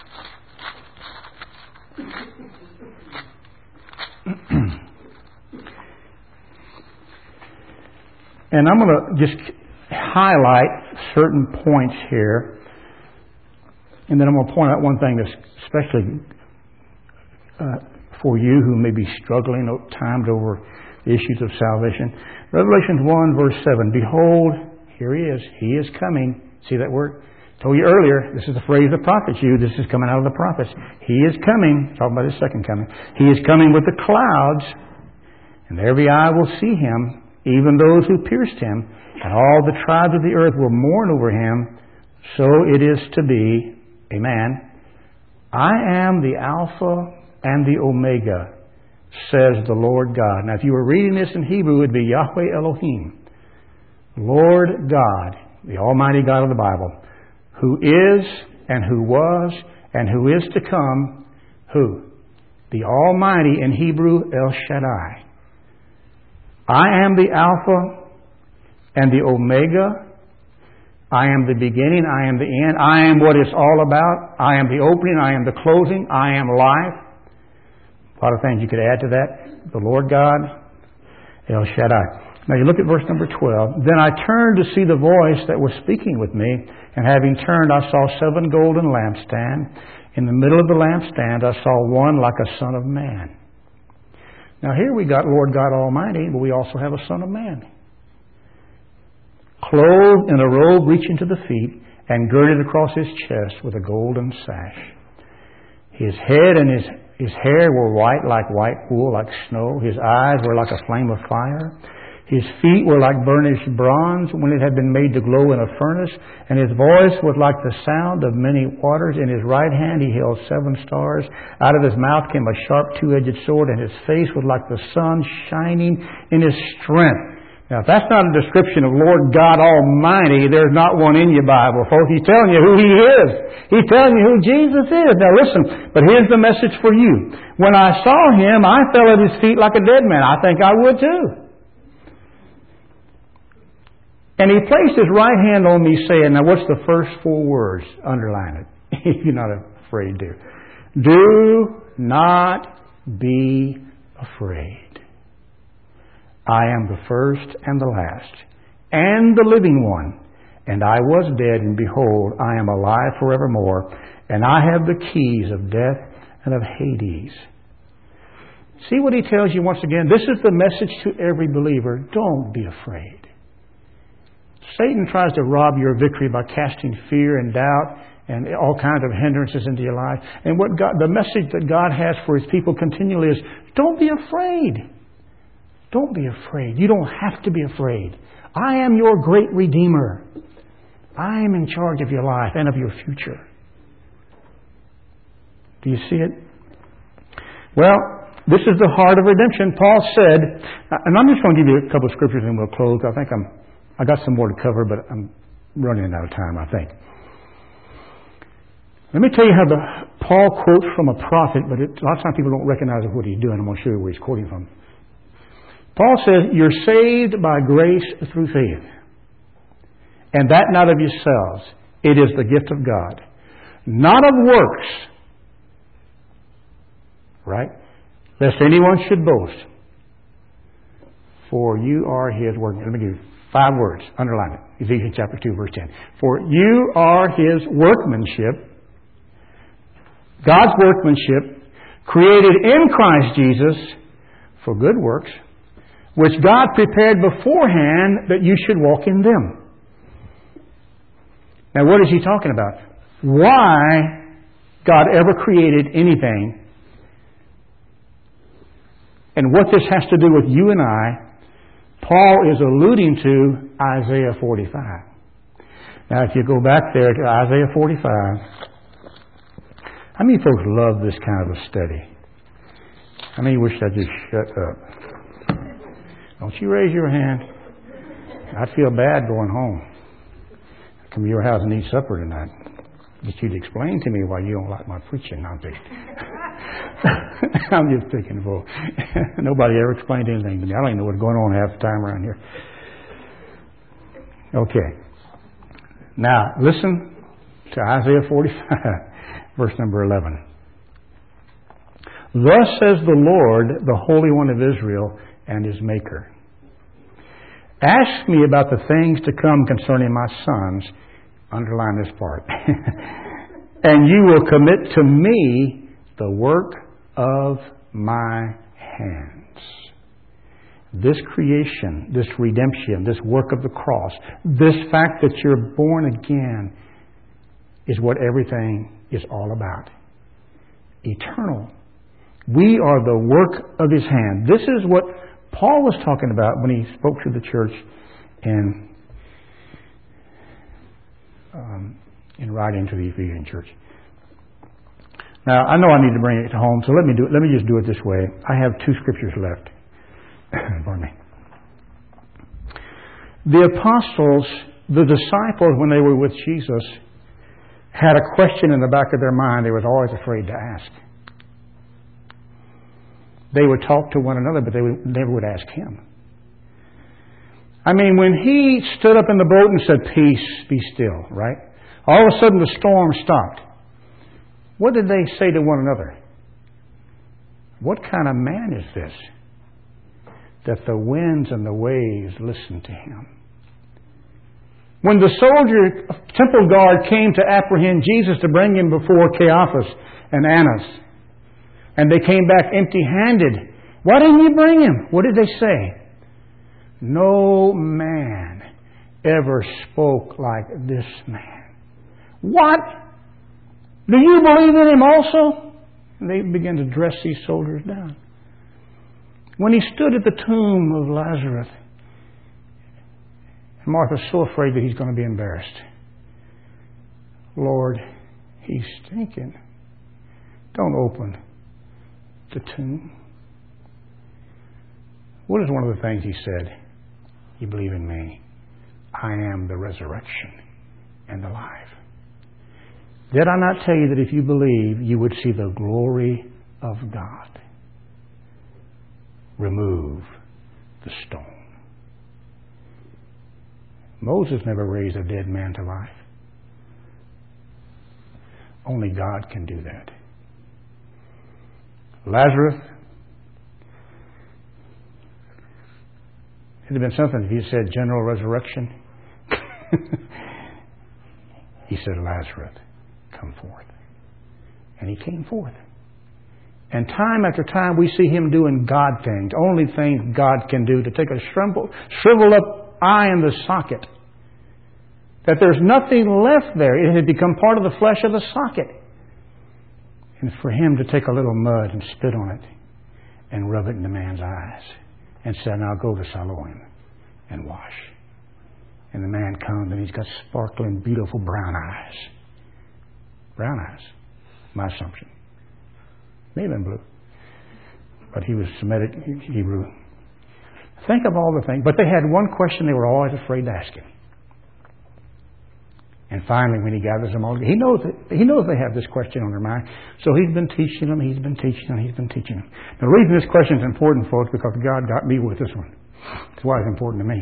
[SPEAKER 1] And I'm going to just highlight certain points here. And then I'm going to point out one thing that's especially uh, for you who may be struggling at times over the issues of salvation. Revelation one, verse seven. Behold, here he is. He is coming. See that word? I told you earlier, this is the phrase the prophets use. This is coming out of the prophets. He is coming. Talking about his second coming. He is coming with the clouds, and every eye will see him, even those who pierced him, and all the tribes of the earth will mourn over him. So it is to be. Amen. I am the Alpha and the Omega, says the Lord God. Now, if you were reading this in Hebrew, it would be Yahweh Elohim. Lord God, the Almighty God of the Bible, who is and who was and who is to come. Who? The Almighty, in Hebrew, El Shaddai. I am the Alpha and the Omega. I am the beginning. I am the end. I am what it's all about. I am the opening. I am the closing. I am life. A lot of things you could add to that. The Lord God, El Shaddai. Now you look at verse number twelve. Then I turned to see the voice that was speaking with me, and having turned, I saw seven golden lampstands. In the middle of the lampstand, I saw one like a son of man. Now here we got Lord God Almighty, but we also have a Son of Man, clothed in a robe reaching to the feet, and girded across his chest with a golden sash. His head and his, his hair were white like white wool, like snow. His eyes were like a flame of fire. His feet were like burnished bronze when it had been made to glow in a furnace. And his voice was like the sound of many waters. In his right hand he held seven stars. Out of his mouth came a sharp two-edged sword, and his face was like the sun shining in his strength. Now, if that's not a description of Lord God Almighty, there's not one in your Bible, folks. He's telling you who He is. He's telling you who Jesus is. Now, listen, but here's the message for you. When I saw Him, I fell at His feet like a dead man. I think I would too. And He placed His right hand on me, saying, now what's the first four words? Underline it. If you're not afraid to. Do not be afraid. I am the first and the last, and the living one. And I was dead, and behold, I am alive forevermore, and I have the keys of death and of Hades. See what He tells you once again? This is the message to every believer. Don't be afraid. Satan tries to rob your victory by casting fear and doubt and all kinds of hindrances into your life. And what God, the message that God has for His people continually is, don't be afraid. Don't be afraid. You don't have to be afraid. I am your great Redeemer. I am in charge of your life and of your future. Do you see it? Well, this is the heart of redemption. Paul said, and I'm just going to give you a couple of scriptures and we'll close. I think I'm, I got some more to cover, but I'm running out of time, I think. Let me tell you how the Paul quotes from a prophet, but it, a lot of times people don't recognize what he's doing. I'm going to show you where he's quoting from. Paul says, you're saved by grace through faith, and that not of yourselves. It is the gift of God, not of works, right? Lest anyone should boast. For you are His workmanship. Let me give you five words. Underline it. Ephesians chapter two, verse ten. For you are His workmanship, God's workmanship, created in Christ Jesus for good works, which God prepared beforehand that you should walk in them. Now, what is he talking about? Why God ever created anything, and what this has to do with you and I, Paul is alluding to Isaiah forty-five. Now, if you go back there to Isaiah forty-five, how many folks love this kind of a study? How many wish I'd just shut up? Don't you raise your hand. I'd feel bad going home. I come to your house and eat supper tonight. But you'd explain to me why you don't like my preaching. I'm just, I'm just picking bull. Nobody ever explained anything to me. I don't even know what's going on half the time around here. Okay. Now, listen to Isaiah forty-five, verse number eleven. Thus says the Lord, the Holy One of Israel and His Maker. Ask me about the things to come concerning my sons. Underline this part. And you will commit to me the work of my hands. This creation, this redemption, this work of the cross, this fact that you're born again is what everything is all about. Eternal. We are the work of His hand. This is what Paul was talking about when he spoke to the church in, um, in writing to the Ephesian church. Now, I know I need to bring it home, so let me do it. Let me just do it this way. I have two scriptures left. Pardon me. The apostles, the disciples, when they were with Jesus, had a question in the back of their mind they were always afraid to ask. They would talk to one another, but they would, never would ask Him. I mean, when He stood up in the boat and said, "Peace, be still," right? All of a sudden the storm stopped. What did they say to one another? What kind of man is this, that the winds and the waves listen to Him? When the soldier, temple guard, came to apprehend Jesus to bring Him before Caiaphas and Annas, and they came back empty-handed, why didn't you bring Him? What did they say? No man ever spoke like this man. What? Do you believe in Him also? And they began to dress these soldiers down. When He stood at the tomb of Lazarus, Martha's so afraid that he's going to be embarrassed. Lord, he's stinking. Don't open the tomb. What is one of the things He said? You believe in me. I am the resurrection and the life. Did I not tell you that if you believe, you would see the glory of God? Remove the stone. Moses never raised a dead man to life. Only God can do that. Lazarus, it'd have been something if he said general resurrection. He said, Lazarus, come forth. And he came forth. And time after time we see Him doing God things, only things God can do, to take a shrivel, shriveled up eye in the socket. That there's nothing left there. It had become part of the flesh of the socket. And for Him to take a little mud and spit on it and rub it in the man's eyes and say, now go to Siloam and wash. And the man comes and he's got sparkling, beautiful brown eyes. Brown eyes. My assumption. Maybe in blue. But he was Semitic Hebrew. Think of all the things. But they had one question they were always afraid to ask Him. And finally, when He gathers them all, He knows that, He knows they have this question on their mind. So He's been teaching them, He's been teaching them, He's been teaching them. The reason this question is important, folks, because God got me with this one. That's why it's important to me.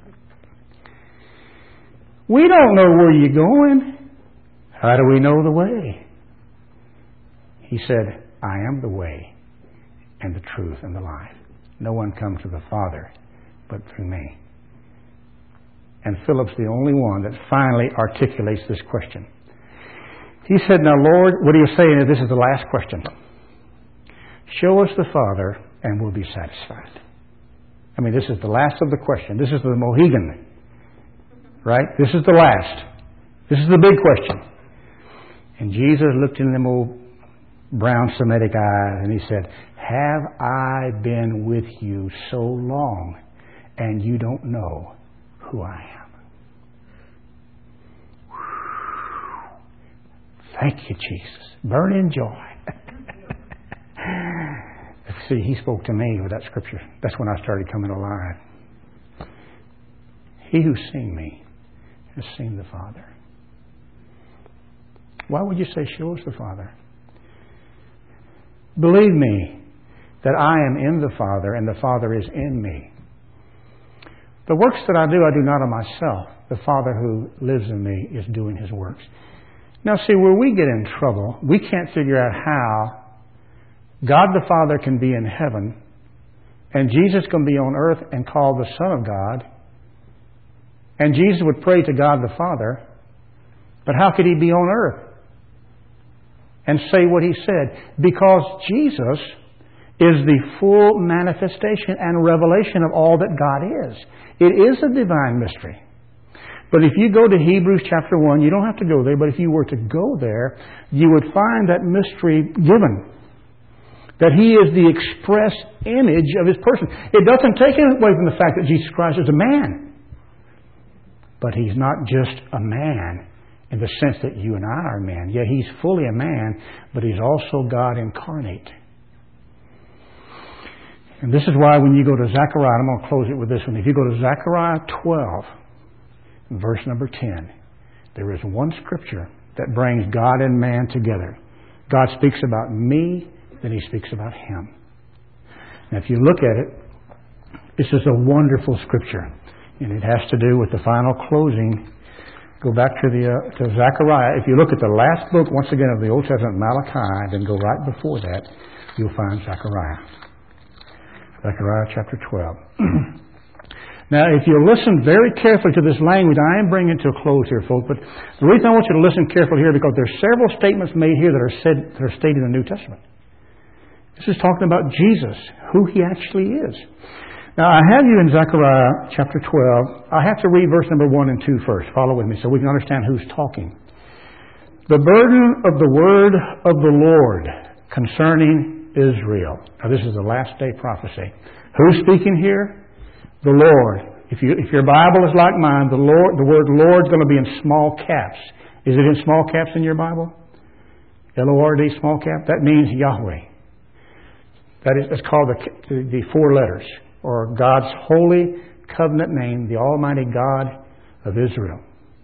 [SPEAKER 1] We don't know where you're going. How do we know the way? He said, I am the way and the truth and the life. No one comes to the Father but through me. And Philip's the only one that finally articulates this question. He said, now Lord, what he was saying is this is the last question. Show us the Father and we'll be satisfied. I mean, this is the last of the question. This is the Mohegan. Right? This is the last. This is the big question. And Jesus looked in them old brown Semitic eyes and He said, have I been with you so long and you don't know who I am? Thank you, Jesus. Burn in joy. See, He spoke to me with that scripture. That's when I started coming alive. He who's seen me has seen the Father. Why would you say, show us the Father? Believe me that I am in the Father and the Father is in me. The works that I do, I do not of myself. The Father who lives in me is doing His works. Now, see, where we get in trouble, we can't figure out how God the Father can be in heaven and Jesus can be on earth and called the Son of God. And Jesus would pray to God the Father. But how could He be on earth and say what He said? Because Jesus is the full manifestation and revelation of all that God is. It is a divine mystery. But if you go to Hebrews chapter one, you don't have to go there, but if you were to go there, you would find that mystery given. That He is the express image of His person. It doesn't take away from the fact that Jesus Christ is a man. But He's not just a man in the sense that you and I are men. Yet He's fully a man, but He's also God incarnate. And this is why when you go to Zechariah, I'm going to close it with this one. If you go to Zechariah twelve, verse number ten, there is one scripture that brings God and man together. God speaks about me, then He speaks about Him. Now if you look at it, this is a wonderful scripture. And it has to do with the final closing. Go back to the uh, to Zechariah. If you look at the last book, once again, of the Old Testament, Malachi, then go right before that, you'll find Zechariah. Zechariah chapter twelve. Now, if you listen very carefully to this language, I am bringing it to a close here, folks, but the reason I want you to listen carefully here is because there are several statements made here that are said that are stated in the New Testament. This is talking about Jesus, who He actually is. Now, I have you in Zechariah chapter twelve. I have to read verse number one and two first. Follow with me so we can understand who's talking. The burden of the word of the Lord concerning Israel. Now, this is the last day prophecy. Who's speaking here? The Lord. If you if your Bible is like mine, the Lord, the word Lord is going to be in small caps. Is it in small caps in your Bible? L O R D, small cap. That means Yahweh. That is, it's called the, the four letters, or God's holy covenant name, the Almighty God of Israel.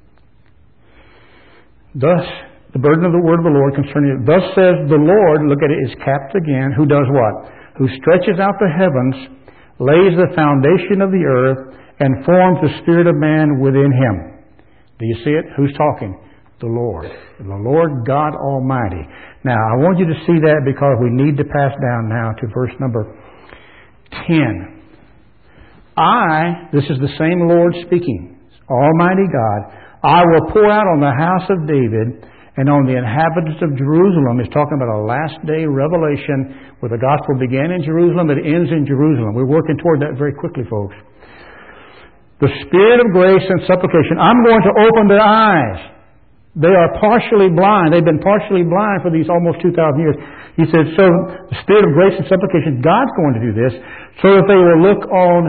[SPEAKER 1] Thus, the burden of the word of the Lord concerning it. Thus says the Lord, look at it, is capped again, who does what? Who stretches out the heavens, lays the foundation of the earth, and forms the spirit of man within him. Do you see it? Who's talking? The Lord. The Lord God Almighty. Now, I want you to see that because we need to pass down now to verse number ten. I, this is the same Lord speaking, Almighty God, I will pour out on the house of David and on the inhabitants of Jerusalem. It's talking about a last day revelation where the gospel began in Jerusalem, it ends in Jerusalem. We're working toward that very quickly, folks. The spirit of grace and supplication. I'm going to open their eyes. They are partially blind. They've been partially blind for these almost two thousand years. He said, so the spirit of grace and supplication, God's going to do this so that they will look on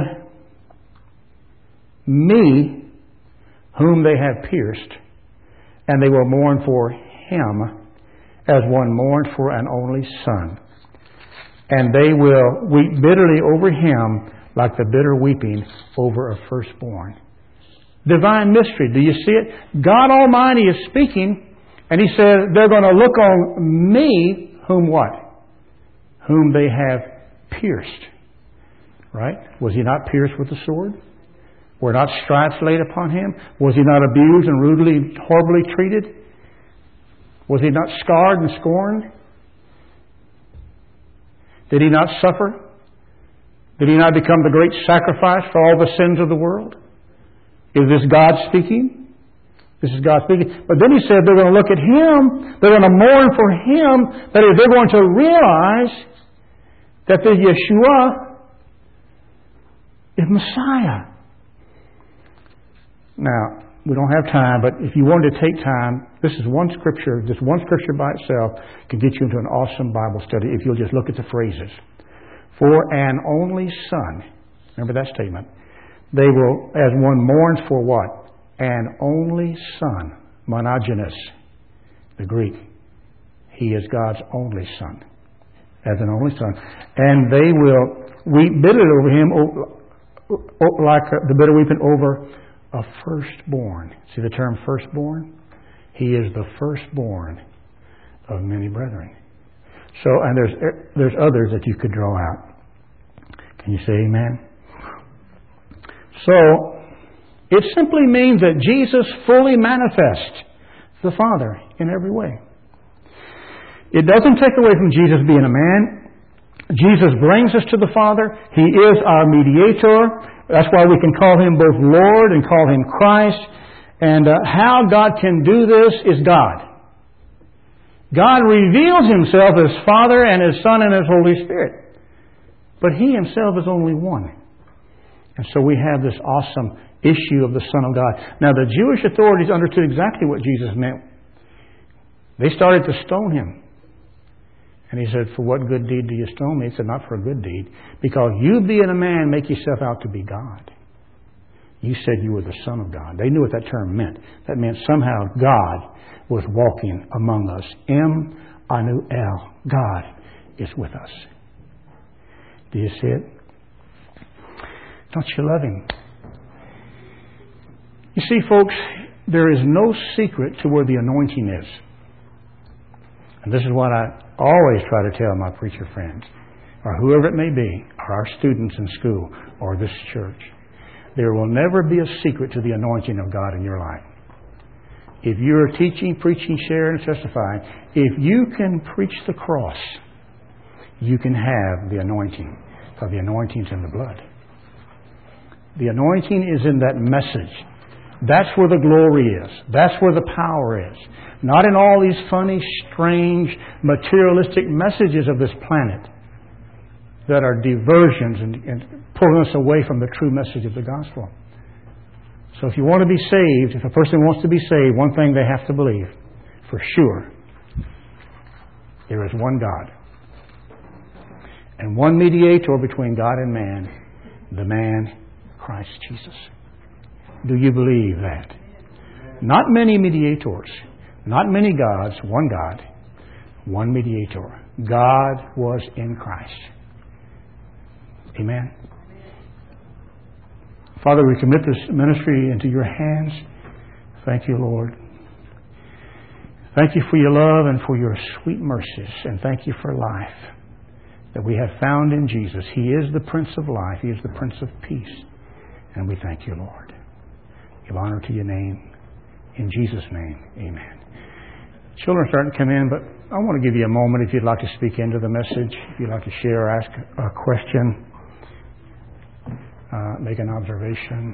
[SPEAKER 1] me, whom they have pierced, and they will mourn for him as one mourned for an only son. And they will weep bitterly over him like the bitter weeping over a firstborn. Divine mystery. Do you see it? God Almighty is speaking, and He said they're going to look on me, whom what? Whom they have pierced. Right? Was He not pierced with the sword? Were not stripes laid upon Him? Was He not abused and rudely, horribly treated? Was He not scarred and scorned? Did He not suffer? Did He not become the great sacrifice for all the sins of the world? Is this God speaking? This is God speaking. But then He said they're going to look at Him. They're going to mourn for Him. That is, they're going to realize that the Yeshua is Messiah. Now, we don't have time, but if you wanted to take time, this is one scripture. This one scripture by itself can get you into an awesome Bible study if you'll just look at the phrases. For an only son. Remember that statement. They will, as one mourns for what? An only son. Monogenes, the Greek. He is God's only son. As an only son. And they will weep bitterly over him like the bitter weeping over a firstborn. See the term firstborn? He is the firstborn of many brethren. So, and there's there's others that you could draw out. Can you say amen? So, it simply means that Jesus fully manifest, the Father in every way. It doesn't take away from Jesus being a man. Jesus brings us to the Father. He is our mediator. That's why we can call Him both Lord and call Him Christ. And uh, how God can do this is God. God reveals Himself as Father and as Son and as Holy Spirit. But He Himself is only one. And so we have this awesome issue of the Son of God. Now the Jewish authorities understood exactly what Jesus meant. They started to stone Him. And He said, for what good deed do you stone me? He said, not for a good deed. Because you being a man make yourself out to be God. You said you were the Son of God. They knew what that term meant. That meant somehow God was walking among us. Emmanuel. God is with us. Do you see it? Don't you love Him? You see, folks, there is no secret to where the anointing is. And this is what I always try to tell my preacher friends, or whoever it may be, or our students in school, or this church. There will never be a secret to the anointing of God in your life. If you're teaching, preaching, sharing, and testifying, if you can preach the cross, you can have the anointing. Because the anointing's in the blood. The anointing is in that message. That's where the glory is. That's where the power is. Not in all these funny, strange, materialistic messages of this planet that are diversions and, and pulling us away from the true message of the gospel. So if you want to be saved, if a person wants to be saved, one thing they have to believe, for sure, there is one God. And one mediator between God and man, the man, Christ Jesus. Do you believe that? Not many mediators, not many gods, one God, one mediator. God was in Christ. Amen. Father, we commit this ministry into your hands. Thank you, Lord. Thank you for your love and for your sweet mercies. And thank you for life that we have found in Jesus. He is the Prince of life. He is the Prince of peace. And we thank you, Lord. Give honor to your name. In Jesus' name, amen. Children are starting to come in, but I want to give you a moment if you'd like to speak into the message, if you'd like to share or ask a question, uh, make an observation.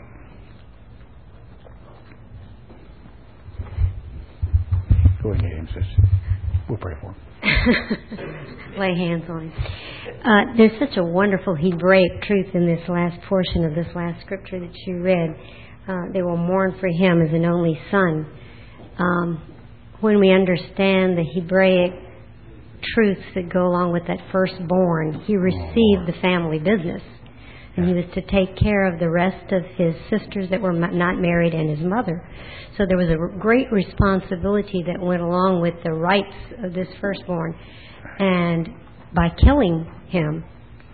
[SPEAKER 1] Go ahead, James. We'll pray for him.
[SPEAKER 2] Lay hands on him. Uh, there's such a wonderful Hebraic truth in this last portion of this last scripture that you read. Uh, they will mourn for him as an only son. Um, when we understand the Hebraic truths that go along with that firstborn, he received the family business. And he was to take care of the rest of his sisters that were not married and his mother. So there was a great responsibility that went along with the rights of this firstborn. And by killing him,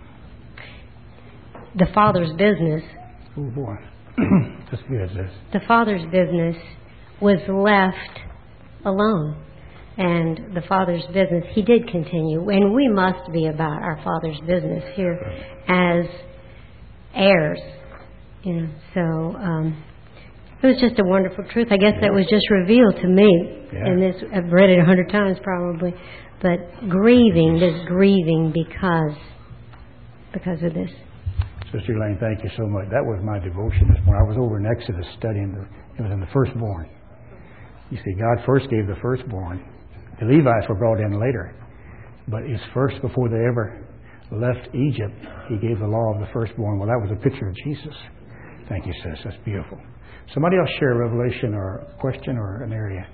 [SPEAKER 2] the father's business...
[SPEAKER 1] Oh, boy. That's good, this.
[SPEAKER 2] The father's business was left alone. And the father's business, he did continue. And we must be about our father's business here as heirs. You know, so um, it was just a wonderful truth. I guess yeah. that was just revealed to me. Yeah. And this, I've read it a hundred times probably. But grieving, this grieving because, because of this.
[SPEAKER 1] Sister Elaine, thank you so much. That was my devotion this morning. I was over in Exodus studying, the, it was in the firstborn. You see, God first gave the firstborn. The Levites were brought in later. But it's first before they ever left Egypt, He gave the law of the firstborn. Well, that was a picture of Jesus. Thank you, sis. That's beautiful. Somebody else share a revelation or a question or an area.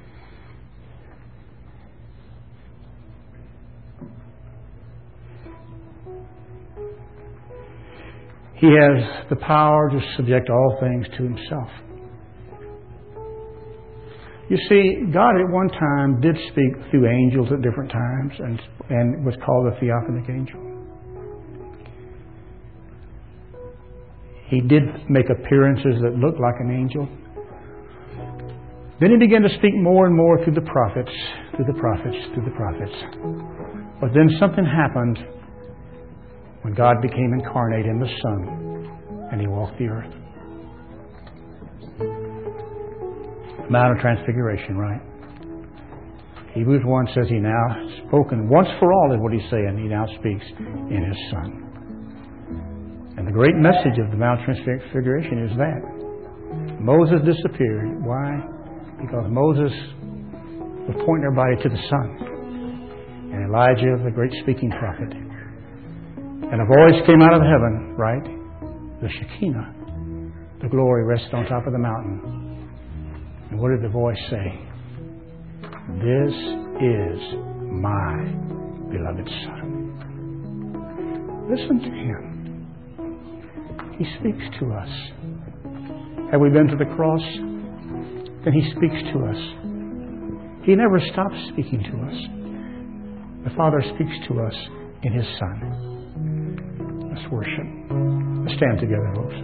[SPEAKER 1] He has the power to subject all things to Himself. You see, God at one time did speak through angels at different times and, and was called a theophanic angel. He did make appearances that looked like an angel. Then He began to speak more and more through the prophets, through the prophets, through the prophets. But then something happened when God became incarnate in the Son and He walked the earth. Mount of Transfiguration, right? Hebrews one says He now spoken once for all is what He's saying. He now speaks in His Son. And the great message of the Mount Transfiguration is that Moses disappeared. Why? Because Moses was pointing everybody to the Son. And Elijah, the great speaking prophet. And a voice came out of heaven, right? The Shekinah. The glory rested on top of the mountain. And what did the voice say? This is my beloved Son. Listen to Him. He speaks to us. Have we been to the cross? Then He speaks to us. He never stops speaking to us. The Father speaks to us in His Son. Let's worship. Let's stand together, folks.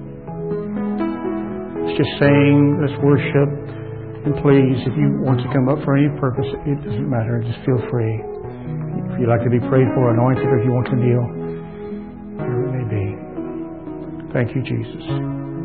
[SPEAKER 1] Let's just sing. Let's worship. And please, if you want to come up for any purpose, it doesn't matter. Just feel free. If you'd like to be prayed for, anointed, or if you want to kneel, whatever it may be. Thank you, Jesus.